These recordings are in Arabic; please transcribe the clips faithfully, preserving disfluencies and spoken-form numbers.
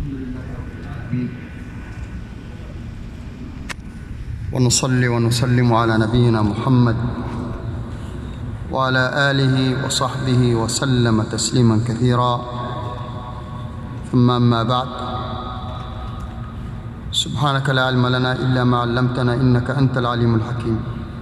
ونصلي ونسلم على نبينا محمد وعلى آله وصحبه وسلم تسليما كثيرا، ثم أما بعد. سبحانك لا علم لنا إلا ما علمتنا إنك أنت العليم الحكيم.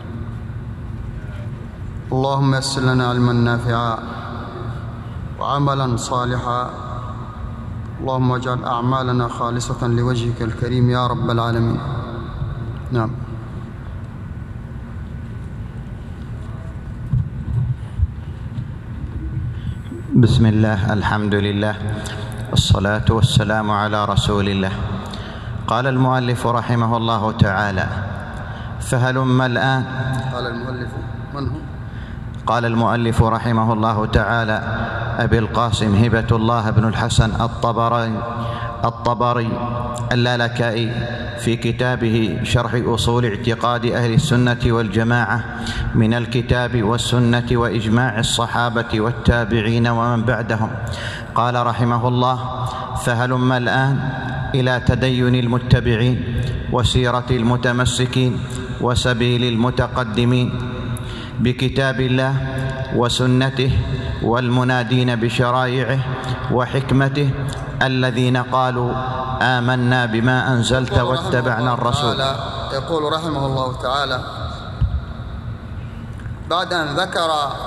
اللهم يسر لنا علما نافعا وعملا صالحا، اللهم اجعل أعمالنا خالصة لوجهك الكريم يا رب العالمين. نعم. بسم الله، الحمد لله، والصلاة والسلام على رسول الله. قال المؤلف رحمه الله تعالى: فهلم الآن. قال المؤلف من هو؟ قال المؤلف رحمه الله تعالى: أبي القاسم هبة الله بن الحسن الطبري الطبري اللالكائي في كتابه شرح أصول اعتقاد أهل السنة والجماعة من الكتاب والسنة وإجماع الصحابة والتابعين ومن بعدهم، قال رحمه الله: فهلم الآن إلى تدين المتبعين وسيرة المتمسكين وسبيل المتقدمين بكتاب الله وسنته والمنادين بشرائعه وحكمته الذين قالوا آمنا بما أنزلت واتبعنا الرسول. يقول رحمه الله تعالى بعد أن ذكر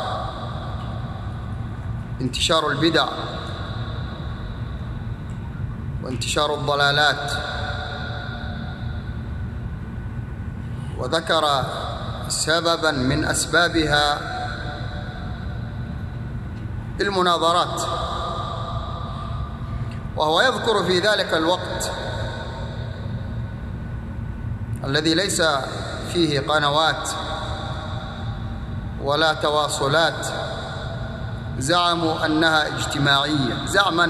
انتشار البدع وانتشار الضلالات، وذكر سببا من أسبابها المناظرات، وهو يذكر في ذلك الوقت الذي ليس فيه قنوات ولا تواصلات زعموا أنها اجتماعية زعما،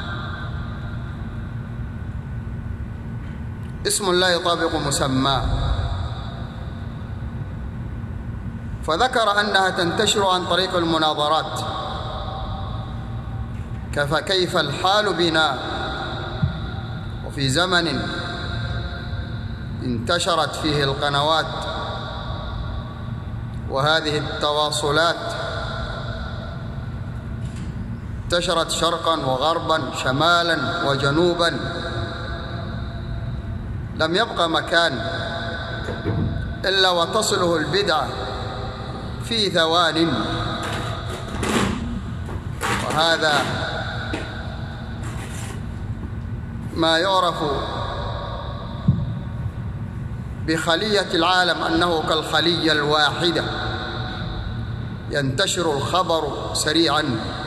اسم لا يطابق مسماه، فذكر أنها تنتشر عن طريق المناظرات. فكيف الحال بنا وفي زمن انتشرت فيه القنوات وهذه التواصلات، انتشرت شرقا وغربا شمالا وجنوبا، لم يبق مكان إلا وتصله البدعة في ثوان. وهذا ما يعرف بخلية العالم أنه كالخلية الواحدة، ينتشر الخبر سريعا.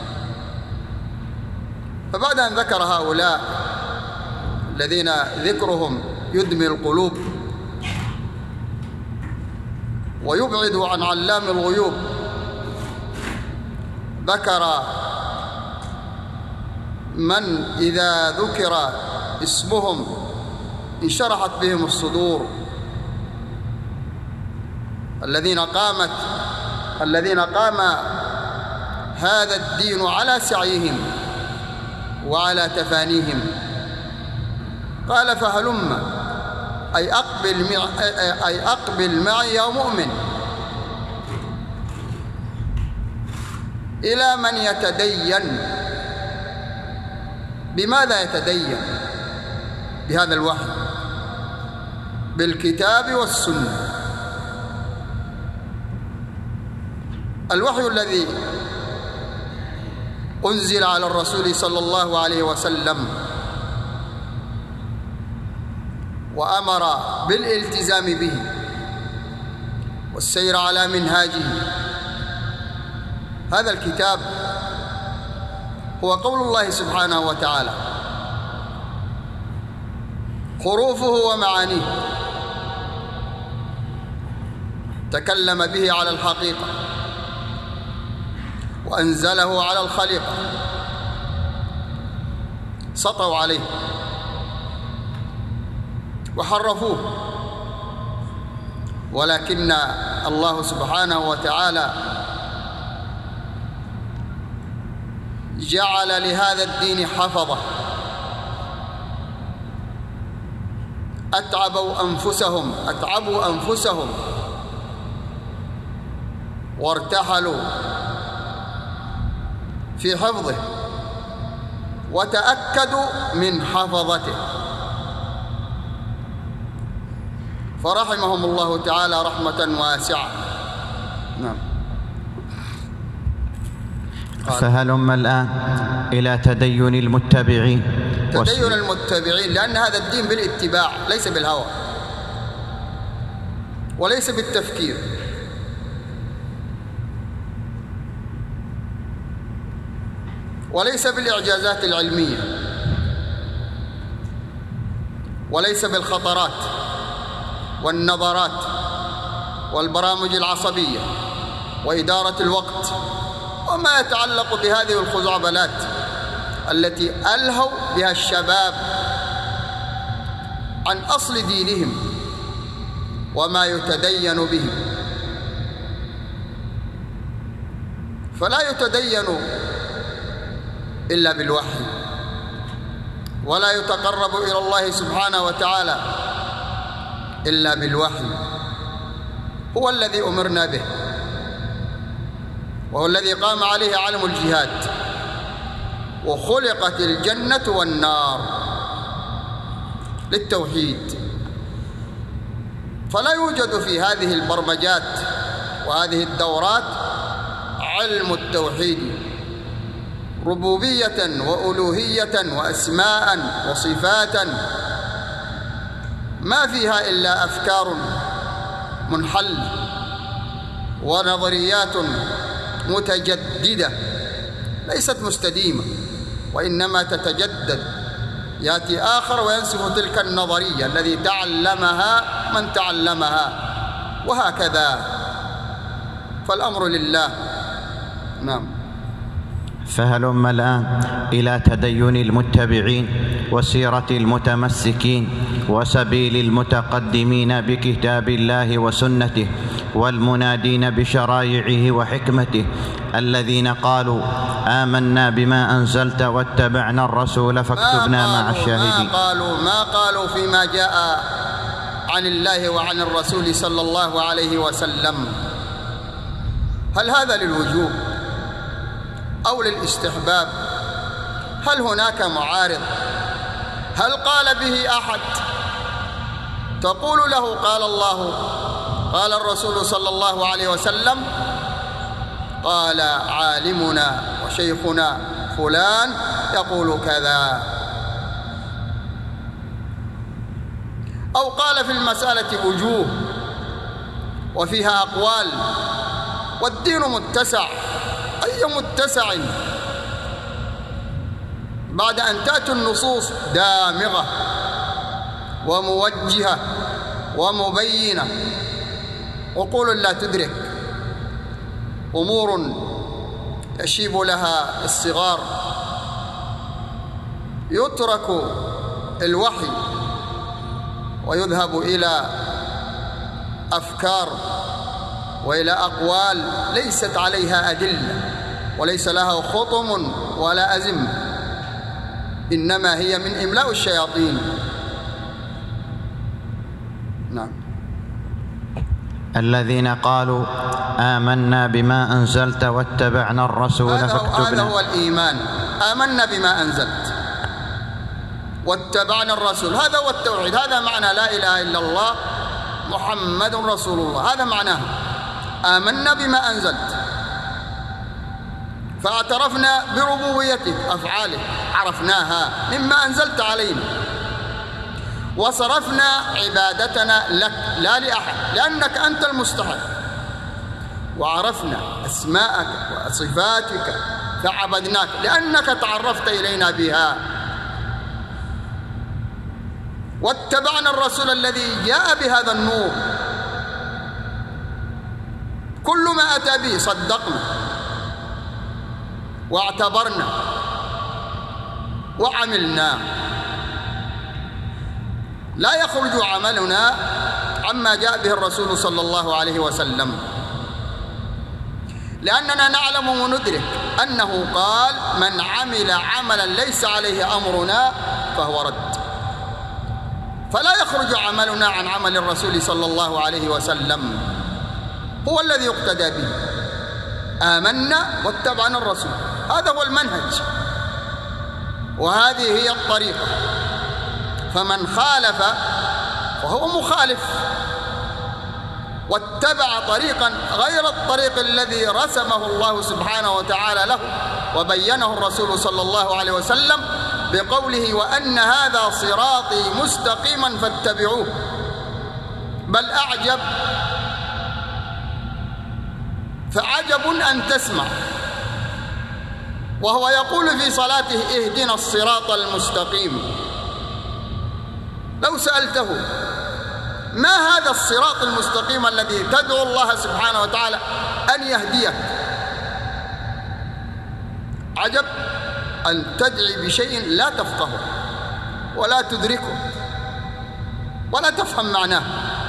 فبعد أن ذكر هؤلاء الذين ذكرهم يدمي القلوب ويبعد عن علام الغيوب، ذكر من إذا ذكر اسمهم انشرحت بهم الصدور، الذين قامت الذين قام هذا الدين على سعيهم وعلى تفانيهم. قال: فهلم أي أقبل أي أقبل معي يا مؤمن إلى من يتدين. بماذا يتدين؟ بهذا الوحي، بالكتاب والسنة. الوحي الذي أنزل على الرسول صلى الله عليه وسلم وأمر بالالتزام به والسير على منهاجه. هذا الكتاب هو قول الله سبحانه وتعالى، حروفه ومعانيه، تكلم به على الحقيقة وأنزله على الخليقة، سطوا عليه وحرفوه، ولكن الله سبحانه وتعالى جعل لهذا الدين حفظة أتعبوا أنفسهم أتعبوا أنفسهم وارتحلوا في حفظه وتأكدوا من حفظته، فرحمهم الله تعالى رحمة واسعة. نعم. فهلم الآن إلى تدين المتبعين. تدين المتبعين، لأن هذا الدين بالاتباع ليس بالهوى وليس بالتفكير. وليس بالإعجازات العلمية، وليس بالخطرات والنظرات والبرامج العصبية وإدارة الوقت وما يتعلق بهذه الخزعبلات التي ألهوا بها الشباب عن أصل دينهم وما يتدين به. فلا يتدين إلا بالوحي، ولا يتقرب إلى الله سبحانه وتعالى إلا بالوحي. هو الذي أمرنا به، وهو الذي قام عليه علم الجهاد، وخلقت الجنة والنار للتوحيد. فلا يوجد في هذه البرمجات وهذه الدورات علم التوحيد، ربوبية وألوهية وأسماء وصفات، ما فيها إلا أفكار منحل ونظريات متجددة ليست مستديمة، وإنما تتجدد. يأتي آخر وينسف تلك النظرية الذي تعلمها من تعلمها، وهكذا. فالأمر لله. نعم. فهلم الآن إلى تدين المتبعين وسيرة المتمسكين وسبيل المتقدمين بكتاب الله وسنته والمنادين بشرائعه وحكمته، الذين قالوا آمنا بما أنزلت واتبعنا الرسول فاكتبنا مع الشاهدين. ما قالوا ما قالوا فيما جاء عن الله وعن الرسول صلى الله عليه وسلم. هل هذا للوجوب أو للاستحباب؟ هل هناك معارض؟ هل قال به أحد تقول له قال الله قال الرسول صلى الله عليه وسلم؟ قال عالمنا وشيخنا فلان يقول كذا، أو قال في المسألة وجوه وفيها أقوال، والدين متسع. أي متسع بعد أن تأتي النصوص دامغة وموجهة ومبينة، عقول لا تدرك، أمور يشيب لها الصغار. يترك الوحي ويذهب إلى أفكار وإلى أقوال ليست عليها أدلة وليس لها خطم ولا أزم، إنما هي من إملاء الشياطين. نعم. الذين قالوا آمنا بما أنزلت واتبعنا الرسول فاكتبنا. هذا هو الإيمان، آمنا بما أنزلت واتبعنا الرسول، هذا هو التوحيد، هذا معنى لا إله إلا الله محمد رسول الله، هذا معناه آمنا بما أنزلت، فاعترفنا بربوبيتك، أفعالك عرفناها مما أنزلت علينا، وصرفنا عبادتنا لك لا لأحد لأنك أنت المستحق، وعرفنا أسماءك وصفاتك فعبدناك لأنك تعرفت إلينا بها، واتبعنا الرسول الذي جاء بهذا النور، كل ما أتى به صدقنا واعتبرنا وعملنا. لا يخرج عملنا عما جاء به الرسول صلى الله عليه وسلم، لأننا نعلم وندرك أنه قال من عمل عملا ليس عليه أمرنا فهو رد. فلا يخرج عملنا عن عمل الرسول صلى الله عليه وسلم، هو الذي يقتدى به. آمنا واتبعنا الرسول، هذا هو المنهج وهذه هي الطريقة. فمن خالف فهو مخالف واتبع طريقا غير الطريق الذي رسمه الله سبحانه وتعالى له وبينه الرسول صلى الله عليه وسلم بقوله: وأن هذا صراطي مستقيما فاتبعوه. بل أعجب فعجب أن تسمع وهو يقول في صلاته: اهدنا الصراط المستقيم. لو سألته: ما هذا الصراط المستقيم الذي تدعو الله سبحانه وتعالى أن يهديك؟ عجب أن تدعي بشيء لا تفقهه ولا تدركه ولا تفهم معناه.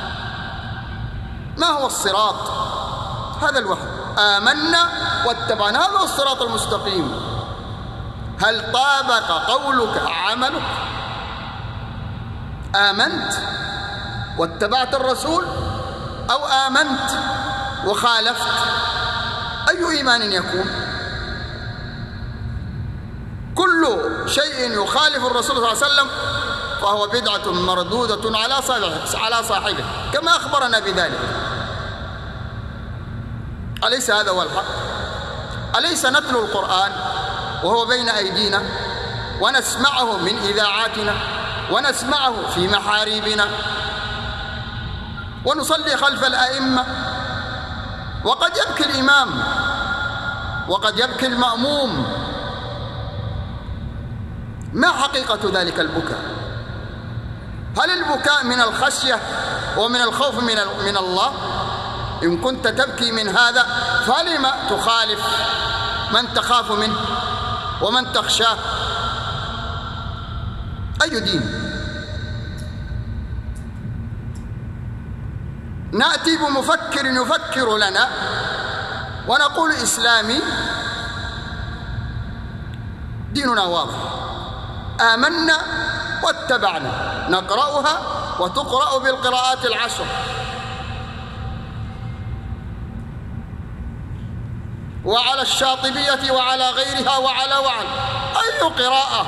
ما هو الصراط؟ هذا الوحي. آمنا واتبعنا، هذا هو الصراط المستقيم. هل طابق قولك عملك؟ آمنت واتبعت الرسول أو آمنت وخالفت؟ أي إيمان يكون؟ كل شيء يخالف الرسول صلى الله عليه وسلم فهو بدعة مردودة على على صاحبه، كما أخبرنا بذلك. أليس هذا هو الحق؟ أليس نتلو القرآن وهو بين أيدينا ونسمعه من إذاعاتنا ونسمعه في محاريبنا ونصلي خلف الأئمة، وقد يبكي الإمام وقد يبكي المأموم؟ ما حقيقة ذلك البكاء؟ هل البكاء من الخشية ومن الخوف من من الله؟ إن كنت تبكي من هذا فلما تخالف من تخاف منه ومن تخشاه؟ أي دين؟ نأتي بمفكر يفكر لنا ونقول إسلامي، ديننا واضح، آمنا واتبعنا، نقرأها وتقرأ بالقراءات العشر. وعلى الشاطبية وعلى غيرها وعلى وعلى أي قراءة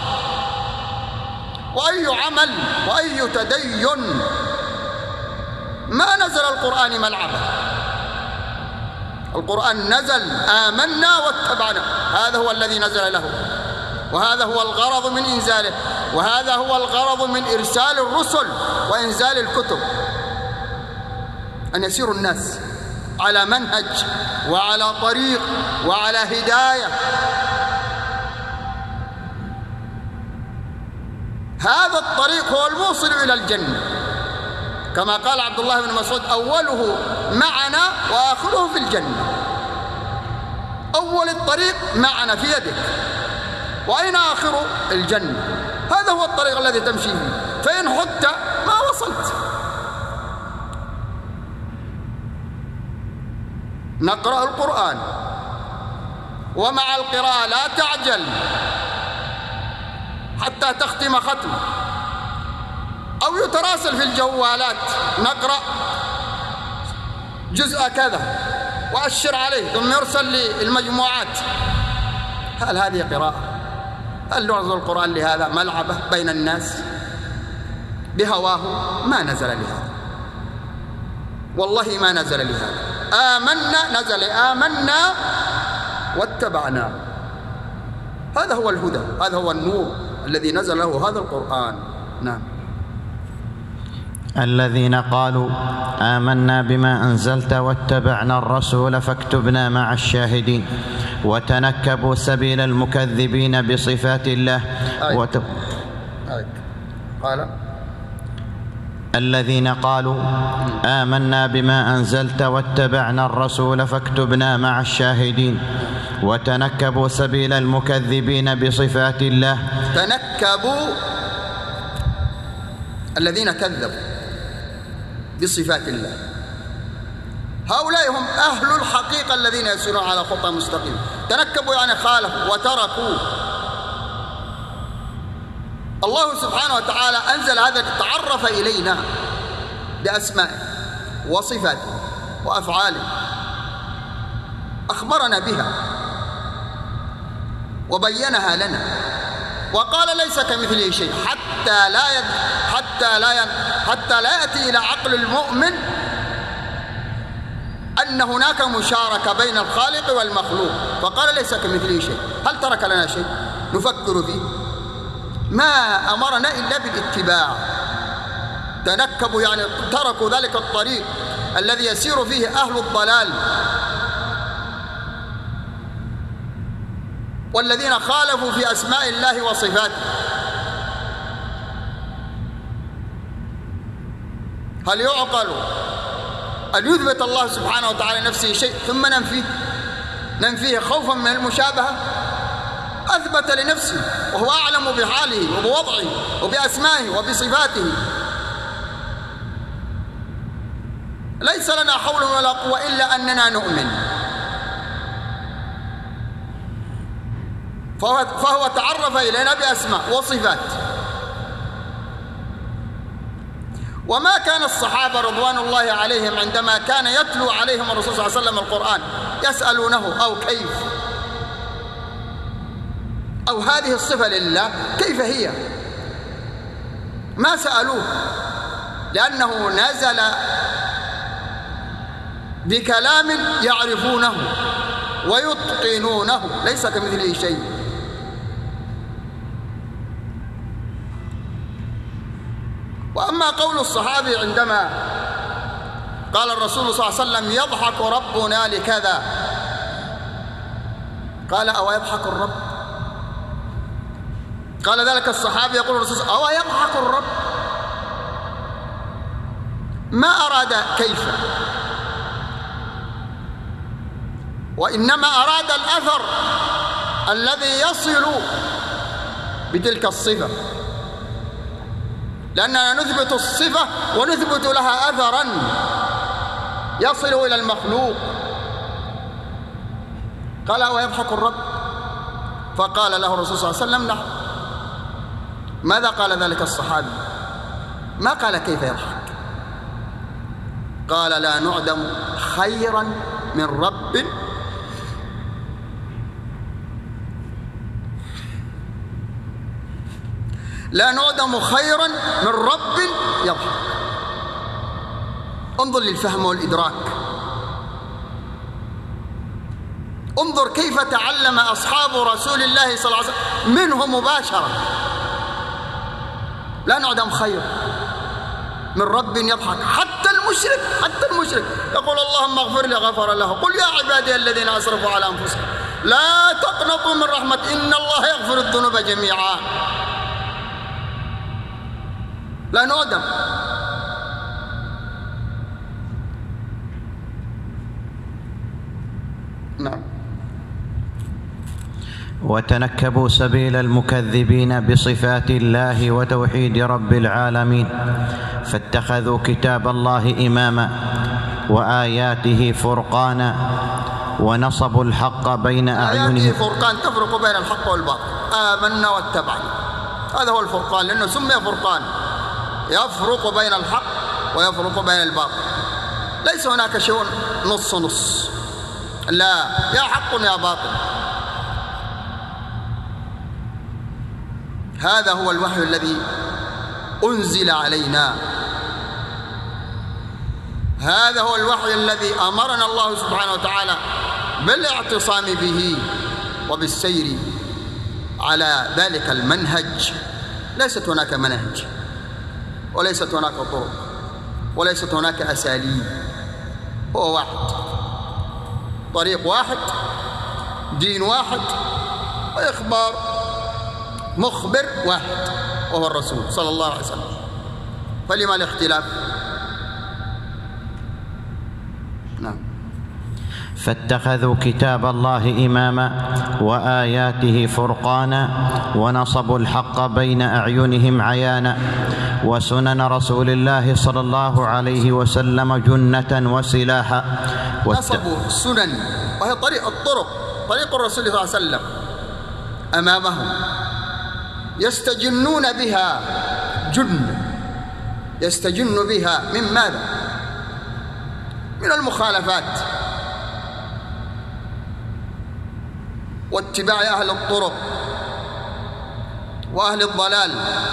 وأي عمل وأي تدين؟ ما نزل القرآن ملعبا، القرآن نزل آمنا واتبعنا، هذا هو الذي نزل له، وهذا هو الغرض من إنزاله، وهذا هو الغرض من إرسال الرسل وإنزال الكتب، أن يسير الناس على منهج وعلى طريق وعلى هداية. هذا الطريق هو الموصل إلى الجنة، كما قال عبد الله بن مسعود: أوله معنا وآخره في الجنة. أول الطريق معنا في يدك، وأين آخره؟ الجنة. هذا هو الطريق الذي تمشي فيه، فإن حدت ما وصلت. نقرأ القرآن، ومع القراءة لا تعجل حتى تختم ختم أو يتراسل في الجوالات: نقرأ جزء كذا وأشر عليه ثم يرسل للمجموعات. هل هذه قراءة؟ هل نعرض القرآن لهذا ملعبة بين الناس بهواه؟ ما نزل لهذا، والله ما نزل لهذا. آمنا نزل آمنا واتبعنا، هذا هو الهدى، هذا هو النور الذي نزل له هذا القرآن. نعم. الذين قالوا آمنا بما أنزلت واتبعنا الرسول فاكتبنا مع الشاهدين وتنكبوا سبيل المكذبين بصفات الله. آية. وت... آية. قال الذين قالوا آمنا بما أنزلت واتبعنا الرسول فاكتبنا مع الشاهدين وتنكبوا سبيل المكذبين بصفات الله. تنكبوا الذين كذبوا بصفات الله، هؤلاء هم أهل الحقيقة الذين يسيرون على خطى مستقيم. تنكبوا يعني خالفوا وتركوا، الله سبحانه وتعالى أنزل هذا ليتعرف إلينا بأسمائه وصفاته وأفعاله، أخبرنا بها وبينها لنا، وقال ليس كمثله شيء، حتى لا يد حتى لا ين حتى لا يأتي إلى عقل المؤمن أن هناك مشاركة بين الخالق والمخلوق، فقال ليس كمثله شيء. هل ترك لنا شيء نفكر فيه؟ ما أمرنا إلا بالاتباع. تنكبوا يعني تركوا ذلك الطريق الذي يسير فيه أهل الضلال والذين خالفوا في أسماء الله وصفاته. هل يعقل أن يثبت الله سبحانه وتعالى نفسه شيء ثم ننفيه ننفيه خوفا من المشابهة؟ أثبت لنفسه وهو أعلم بحاله وبوضعه وبأسمائه وبصفاته. ليس لنا حول ولا قوة إلا أننا نؤمن. فهو, فهو تعرف إلينا بأسماء وصفات. وما كان الصحابة رضوان الله عليهم عندما كان يتلو عليهم الرسول صلى الله عليه وسلم القرآن يسألونه أو كيف، أو هذه الصفة لله كيف هي؟ ما سألوه، لأنه نزل بكلام يعرفونه ويتقنونه، ليس كمثله شيء. وأما قول الصحابي عندما قال الرسول صلى الله عليه وسلم يضحك ربنا لكذا، قال أو يضحك الرب؟ قال ذلك الصحابي يقول الرسول أو يضحك الرب؟ ما أراد كيف، وإنما أراد الأثر الذي يصل بتلك الصفة، لأننا نثبت الصفة ونثبت لها أثرا يصل إلى المخلوق. قال ويضحك الرب؟ فقال له الرسول صلى الله عليه وسلم نعم. ماذا قال ذلك الصحابي؟ ما قال كيف يضحك، قال لا نعدم خيرا من رب لا نعدم خيرا من رب يضحك. انظر للفهم والإدراك، انظر كيف تعلم أصحاب رسول الله صلى الله عليه وسلم منه مباشرة. لا نعدم خير من رب يضحك. حتى المشرك حتى المشرك يقول اللهم اغفر لي، غفر له. قل يا عبادي الذين أسرفوا على أنفسهم لا تقنطوا من رحمة إن الله يغفر الذنوب جميعا. لا نعدم. نعم. وتنكبوا سبيل المكذبين بصفات الله وتوحيد رب العالمين، فاتخذوا كتاب الله إماما وآياته فرقانا ونصبوا الحق بين أعينهم. آياته فرقان تفرق بين الحق والباطل. آمنا واتبعنا، هذا هو الفرقان، لأنه سمي فرقان، يفرق بين الحق ويفرق بين الباطل. ليس هناك شيء نص نص، لا، يا حق يا باطل. هذا هو الوحي الذي أنزل علينا، هذا هو الوحي الذي أمرنا الله سبحانه وتعالى بالاعتصام به وبالسير على ذلك المنهج. ليست هناك منهج وليست هناك طرق وليست هناك أساليب، هو واحد، طريق واحد، دين واحد، وإخبار مخبر واحد وهو الرسول صلى الله عليه وسلم. فلما الاختلاف؟ نعم. فاتخذوا كتاب الله إماما وآياته فرقانا ونصبوا الحق بين أعينهم عيانا وسنن رسول الله صلى الله عليه وسلم جنة وسلاحا. نصبوا سنن، وهي طريق الطرق، طريق الرسول صلى الله عليه وسلم أمامهم، يستجنون بها جن، يستجن بها من ماذا؟ من المخالفات واتباع أهل الطرق وأهل الضلال،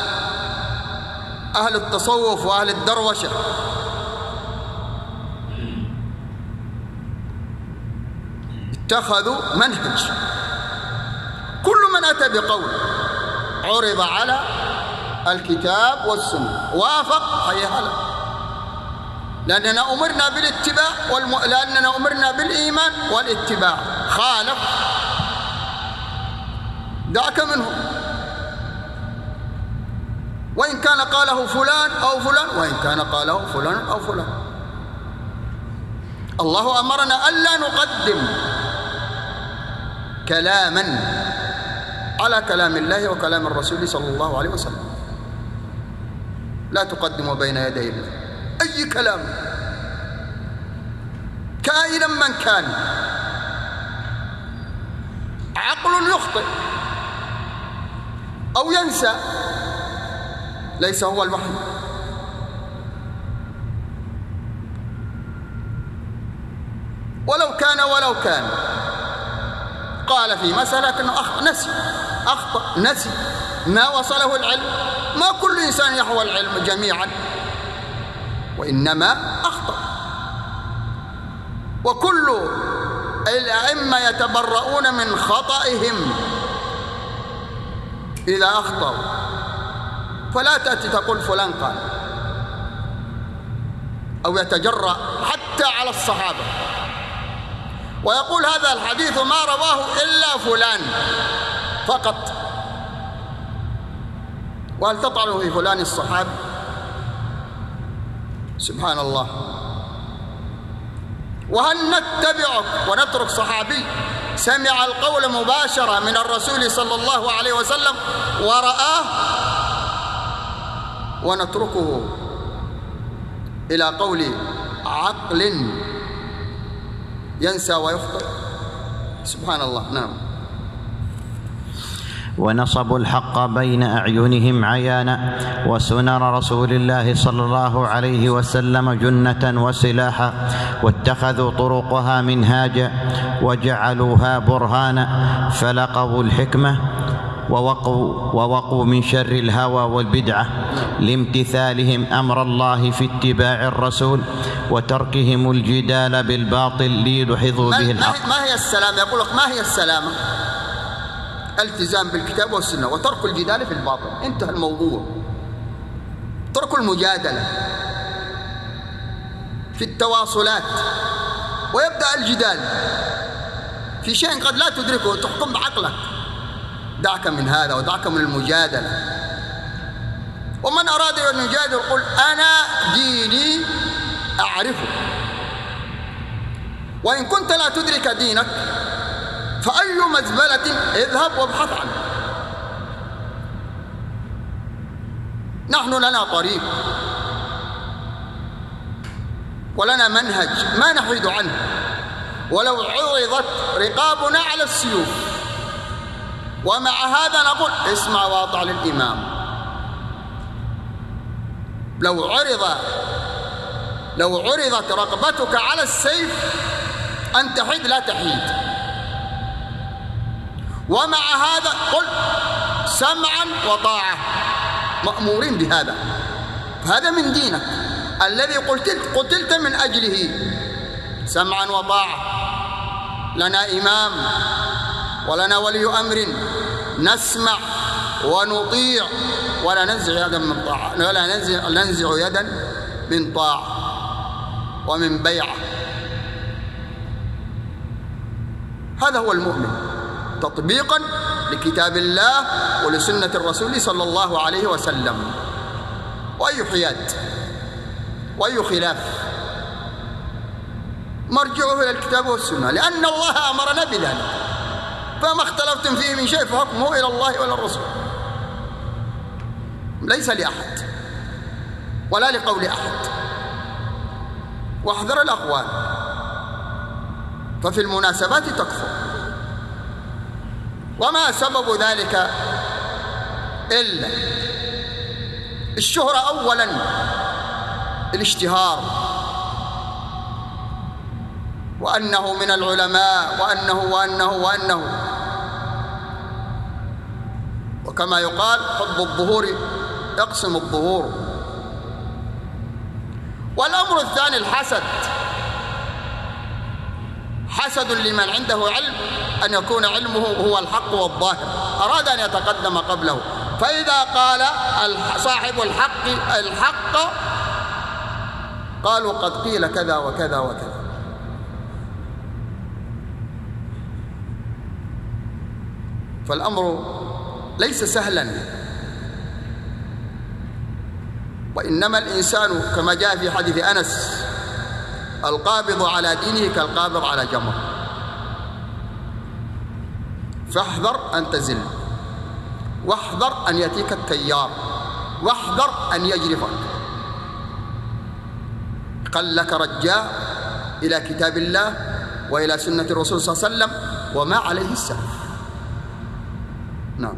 أهل التصوف وأهل الدروشة. اتخذوا منهج، كل من أتى بقول عرض على الكتاب والسنة وافق حي هلا، لأننا أمرنا بالاتباع والم... لأننا أمرنا بالإيمان والاتباع. خالف دعك منه، وإن كان قاله فلان أو فلان، وإن كان قاله فلان أو فلان. الله أمرنا ألا نقدم كلاما على كلام الله وكلام الرسول صلى الله عليه وسلم. لا تقدموا بين يدي الله أي كلام كائنا من كان. عقل يخطئ أو ينسى، ليس هو الوحي. ولو كان ولو كان قال في مسألة أنه أخ... نسي أخطأ نسي ما وصله العلم. ما كل إنسان يحوى العلم جميعا، وإنما أخطأ. وكل الأئمة يتبرؤون من خطئهم إذا أخطأوا، فلا تأتي تقول فلان قال أو يتجرأ حتى على الصحابة ويقول هذا الحديث ما رواه إلا فلان فقط. وهل تطعن في فلان الصحابي؟ سبحان الله. وهل نتبعك ونترك صحابي سمع القول مباشرة من الرسول صلى الله عليه وسلم ورآه ونتركه إلى قول عقل ينسى ويخطئ؟ سبحان الله. نعم. ونصبوا الحق بين أعينهم عيانا، وسنن رسول الله صلى الله عليه وسلم جنة وسلاحا، واتخذوا طرقها منهاجا وجعلوها برهانا، فلقوا الحكمة ووقوا, ووقوا من شر الهوى والبدعة لامتثالهم أمر الله في اتباع الرسول وتركهم الجدال بالباطل ليدحضوا به الحق. ما هي السلامة؟ يقول لك ما هي السلامة؟ التزام بالكتاب والسنة وترك الجدال في الباطل، انتهى الموضوع. ترك المجادلة في التواصلات، ويبدأ الجدال في شيء قد لا تدركه وتحكم بعقلك. دعك من هذا ودعك من المجادلة. ومن أراد أن يجادل قل أنا ديني أعرفه، وإن كنت لا تدرك دينك فأي مزبلة اذهب وابحث عنه. نحن لنا طريق ولنا منهج ما نحيد عنه، ولو عرضت رقابنا على السيوف. ومع هذا نقول اسمع واطع للإمام. لو عرض لو عرضت رغبتك على السيف أن تحيد لا تحيد. ومع هذا قل سمعا وطاعة، مأمورين بهذا. هذا من دينك الذي قتلت, قتلت من أجله. سمعا وطاعة. لنا إمام ولنا ولي أمر، نسمع ونطيع ولا ننزع يدا من طاعة، ولا ننزع, ننزع يدا من طاعة ومن بيعة. هذا هو المؤمن تطبيقا لكتاب الله ولسنة الرسول صلى الله عليه وسلم. وأي حياد وأي خلاف مرجعه إلى الكتاب والسنة، لأن الله أمرنا بذلك. فما اختلفتم فيه من شيء فحكمه إلى الله وإلى الرسول، ليس لأحد ولا لقول أحد. واحذر الأقوال، ففي المناسبات تكفر. وما سبب ذلك؟ إلا الشهرة أولاً، الاشتهار، وأنه من العلماء وأنه وأنه وأنه، وكما يقال حب الظهور يقسم الظهور. والأمر الثاني الحسد، حسد لمن عنده علم أن يكون علمه هو الحق والظاهر، أراد أن يتقدم قبله، فإذا قال صاحب الحق الحق قالوا قد قيل كذا وكذا وكذا. فالأمر ليس سهلا، وإنما الإنسان كما جاء في حديث أنس القابض على دينه كالقابض على جمر، فاحذر أن تزل، واحذر أن يأتيك التيار، واحذر أن يجرفك. قل لك رجاء إلى كتاب الله وإلى سنة الرسول صلى الله عليه وسلم وما عليه السلف. نعم.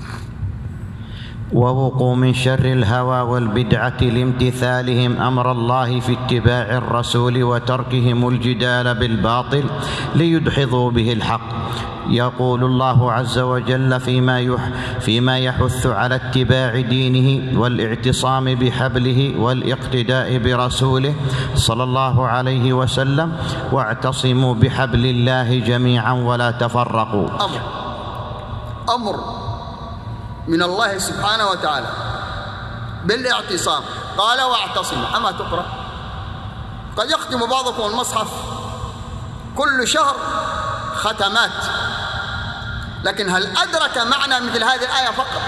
ووقوا من شر الهوى والبدعة لامتثالهم أمر الله في اتباع الرسول وتركهم الجدال بالباطل ليدحضوا به الحق. يقول الله عز وجل فيما يح فيما يحث على اتباع دينه والاعتصام بحبله والاقتداء برسوله صلى الله عليه وسلم: واعتصموا بحبل الله جميعا ولا تفرقوا. أمر أمر من الله سبحانه وتعالى بالاعتصام. قال واعتصموا، أما تقرأ؟ قد يختم بعضكم المصحف كل شهر ختمات، لكن هل أدرك معنى مثل هذه الآية فقط؟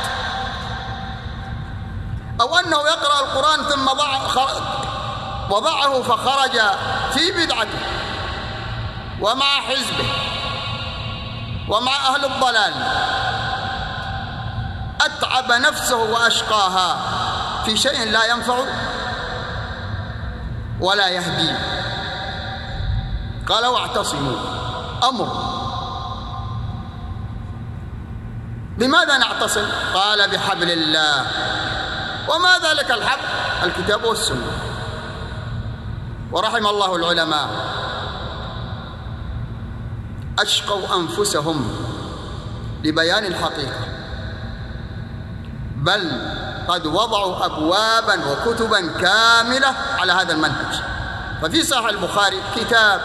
أو أنه يقرأ القرآن ثم وضعه فخرج في بدعته ومع حزبه ومع أهل الضلال، أتعب نفسه وأشقاها في شيء لا ينفع ولا يهدي. قال واعتصموا، أمر. بماذا نعتصم؟ قال بحبل الله. وما ذلك الحبل؟ الكتاب والسنة. ورحم الله العلماء أشقوا أنفسهم لبيان الحقيقة، بل قد وضعوا أبوابا وكتبا كاملة على هذا المنهج. ففي صحيح البخاري كتاب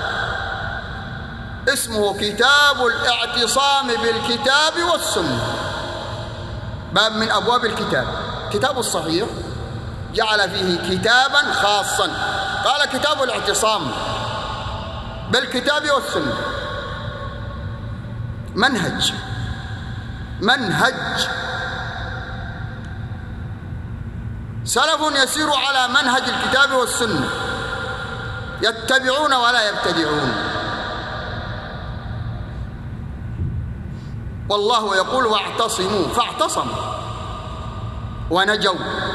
اسمه كتاب الاعتصام بالكتاب والسنة، باب من أبواب الكتاب. كتاب الصحيح جعل فيه كتابا خاصا، قال كتاب الاعتصام بالكتاب والسنة. منهج منهج سلف يسير على منهج الكتاب والسنة، يتبعون ولا يبتدعون. والله يقول واعتصموا، فاعتصموا ونجوا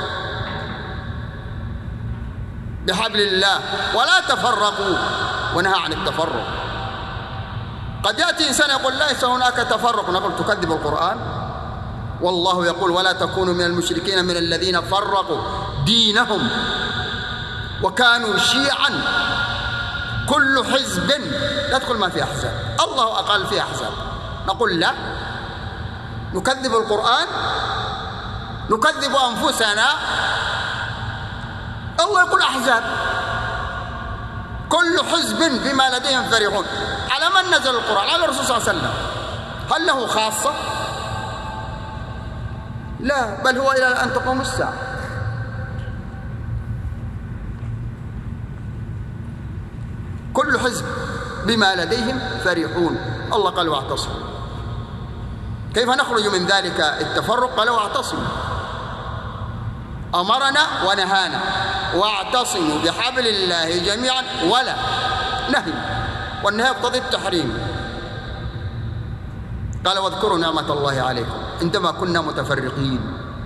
بحبل الله ولا تفرقوا، ونهى عن التفرق. قد يأتي إنسان يقول ليس هناك تفرق، نقول تكذب القرآن. والله يقول ولا تكونوا من المشركين من الذين فرقوا دينهم وكانوا شيعا كل حزب، لا تقول ما في أحزاب، الله أقل في أحزاب. نقول لا، نكذب القرآن، نكذب أنفسنا. الله يقول أحزاب، كل حزب بما لديهم فرحون. على من نزل القرآن؟ على الرسول صلى الله عليه وسلم. هل له خاصة؟ لا، بل هو إلى أن تقوم الساعة. كل حزب بما لديهم فرحون. الله قال واعتصموا. كيف نخرج من ذلك التفرق؟ قال واعتصموا، أمرنا ونهانا، واعتصموا بحبل الله جميعا ولا نهي، والنهي يقتضي التحريم. قال واذكروا نعمة الله عليكم عندما كنا متفرقين.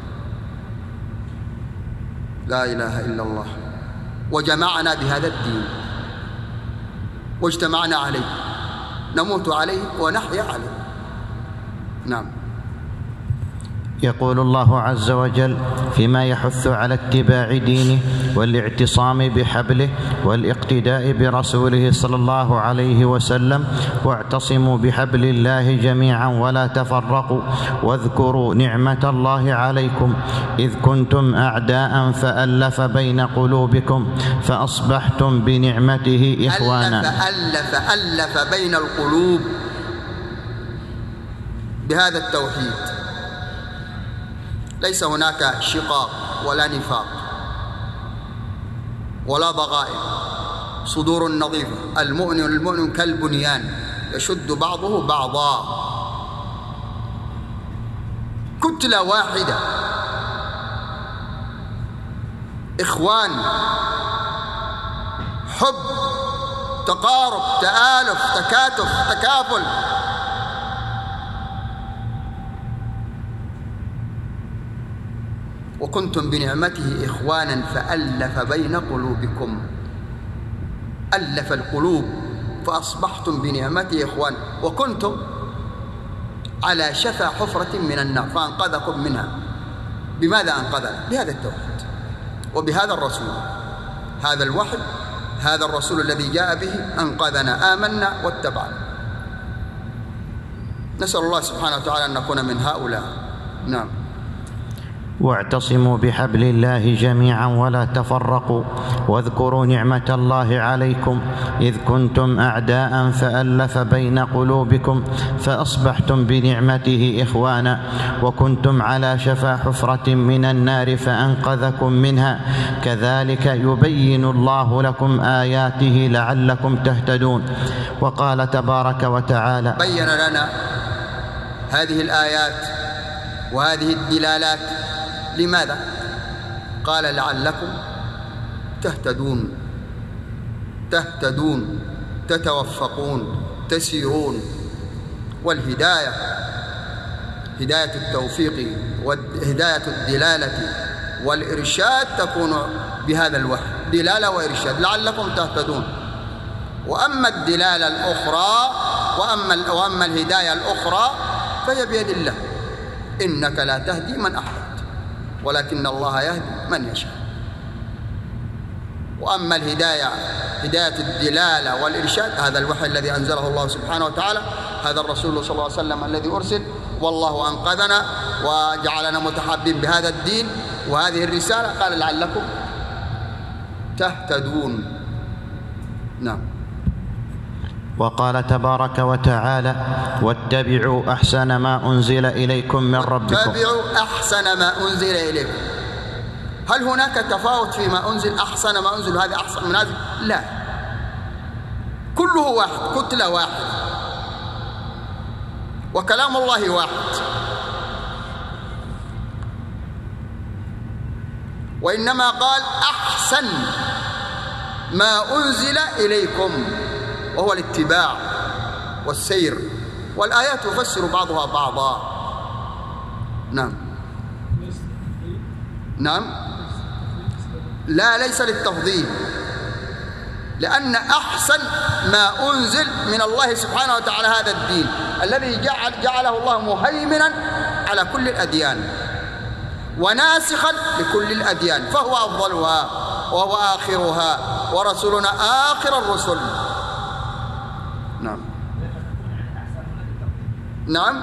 لا إله إلا الله، وجمعنا بهذا الدين واجتمعنا عليه، نموت عليه ونحيا عليه. نعم. يقول الله عز وجل فيما يحث على اتباع دينه والاعتصام بحبله والاقتداء برسوله صلى الله عليه وسلم: واعتصموا بحبل الله جميعا ولا تفرقوا واذكروا نعمة الله عليكم إذ كنتم أعداء فألف بين قلوبكم فأصبحتم بنعمته إخوانا. ألف ألف ألف بين القلوب بهذا التوحيد. ليس هناك شقاق ولا نفاق ولا ضغائن، صدور نظيفة. المؤمن المؤمن كالبنيان يشد بعضه بعضا، كتلة واحدة، إخوان، حب، تقارب، تآلف، تكاتف، تكافل. وكنتم بنعمته إخوانا فألف بين قلوبكم. ألف القلوب فأصبحتم بنعمته إخوان. وكنتم على شفا حفرة من النار فأنقذكم منها. بماذا أنقذنا؟ بهذا التوحيد وبهذا الرسول، هذا الوحي، هذا الرسول الذي جاء به أنقذنا، آمنا واتبعنا. نسأل الله سبحانه وتعالى أن نكون من هؤلاء. نعم. واعتصموا بحبل الله جميعا ولا تفرقوا واذكروا نعمة الله عليكم إذ كنتم أعداء فألف بين قلوبكم فأصبحتم بنعمته إخوانا وكنتم على شفا حفرة من النار فأنقذكم منها كذلك يبين الله لكم آياته لعلكم تهتدون. وقال تبارك وتعالى: بين لنا هذه الآيات وهذه الدلالات. لماذا؟ قال: لعلكم تهتدون، تهتدون، تتوفقون، تسيرون. والهداية هداية التوفيق وهداية الدلالة والإرشاد تكون بهذا الوحي، دلالة وإرشاد، لعلكم تهتدون. وأما الدلالة الأخرى وأما, وأما الهداية الأخرى فهي بيد الله. إنك لا تهدي من أحببت ولكن الله يهدي من يشاء. وأما الهداية هداية الدلالة والإرشاد هذا الوحي الذي أنزله الله سبحانه وتعالى، هذا الرسول صلى الله عليه وسلم الذي أرسل، والله أنقذنا وجعلنا متحابين بهذا الدين وهذه الرسالة. قال: لعلكم تهتدون. نعم. وقال تبارك وتعالى: واتبعوا أحسن ما أنزل إليكم من ربكم. واتبعوا أحسن ما أنزل إليكم. هل هناك تفاوت فيما أنزل؟ أحسن ما أنزل هذا أحسن من هذا؟ لا، كله واحد، كتلة واحدة، وكلام الله واحد. وإنما قال: أحسن ما أنزل إليكم، وهو الاتباع والسير. والآيات تفسر بعضها بعضا. نعم. نعم. لا، ليس للتفضيل، لأن أحسن ما أنزل من الله سبحانه وتعالى هذا الدين الذي جعل جعله الله مهيمنا على كل الأديان وناسخا لكل الأديان، فهو أفضلها وهو آخرها، ورسولنا آخر الرسل. نعم. نعم.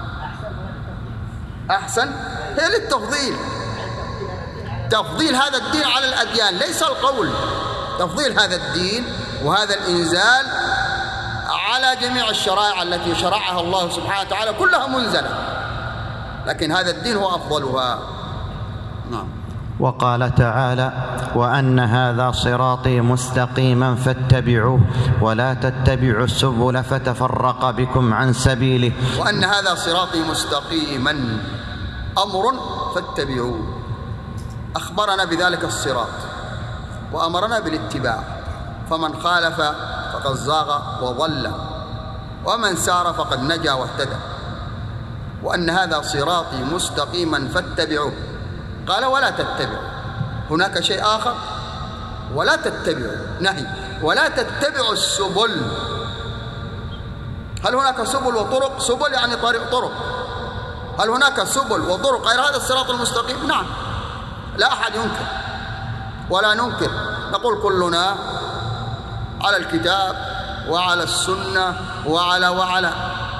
أحسن هي للتفضيل، تفضيل هذا الدين على الأديان، ليس القول. تفضيل هذا الدين وهذا الإنزال على جميع الشرائع التي شرعها الله سبحانه وتعالى كلها منزلة، لكن هذا الدين هو أفضلها. نعم. وقال تعالى: وأن هذا صراطي مستقيما فاتبعوه ولا تتبعوا السبل فتفرق بكم عن سبيله. وأن هذا صراطي مستقيما أمر فاتبعوه، أخبرنا بذلك الصراط وأمرنا بالاتباع، فمن خالف فقد زاغ وضل ومن سار فقد نجا واهتدى. وأن هذا صراطي مستقيما فاتبعوه. قال: ولا تتبعوا. هناك شيء آخر، ولا تتبعوا، نهي، ولا تتبعوا السبل. هل هناك سبل وطرق؟ سبل يعني طريق، طرق. هل هناك سبل وطرق غير هذا الصراط المستقيم؟ نعم، لا أحد ينكر ولا ننكر، نقول كلنا على الكتاب وعلى السنة وعلى وعلى.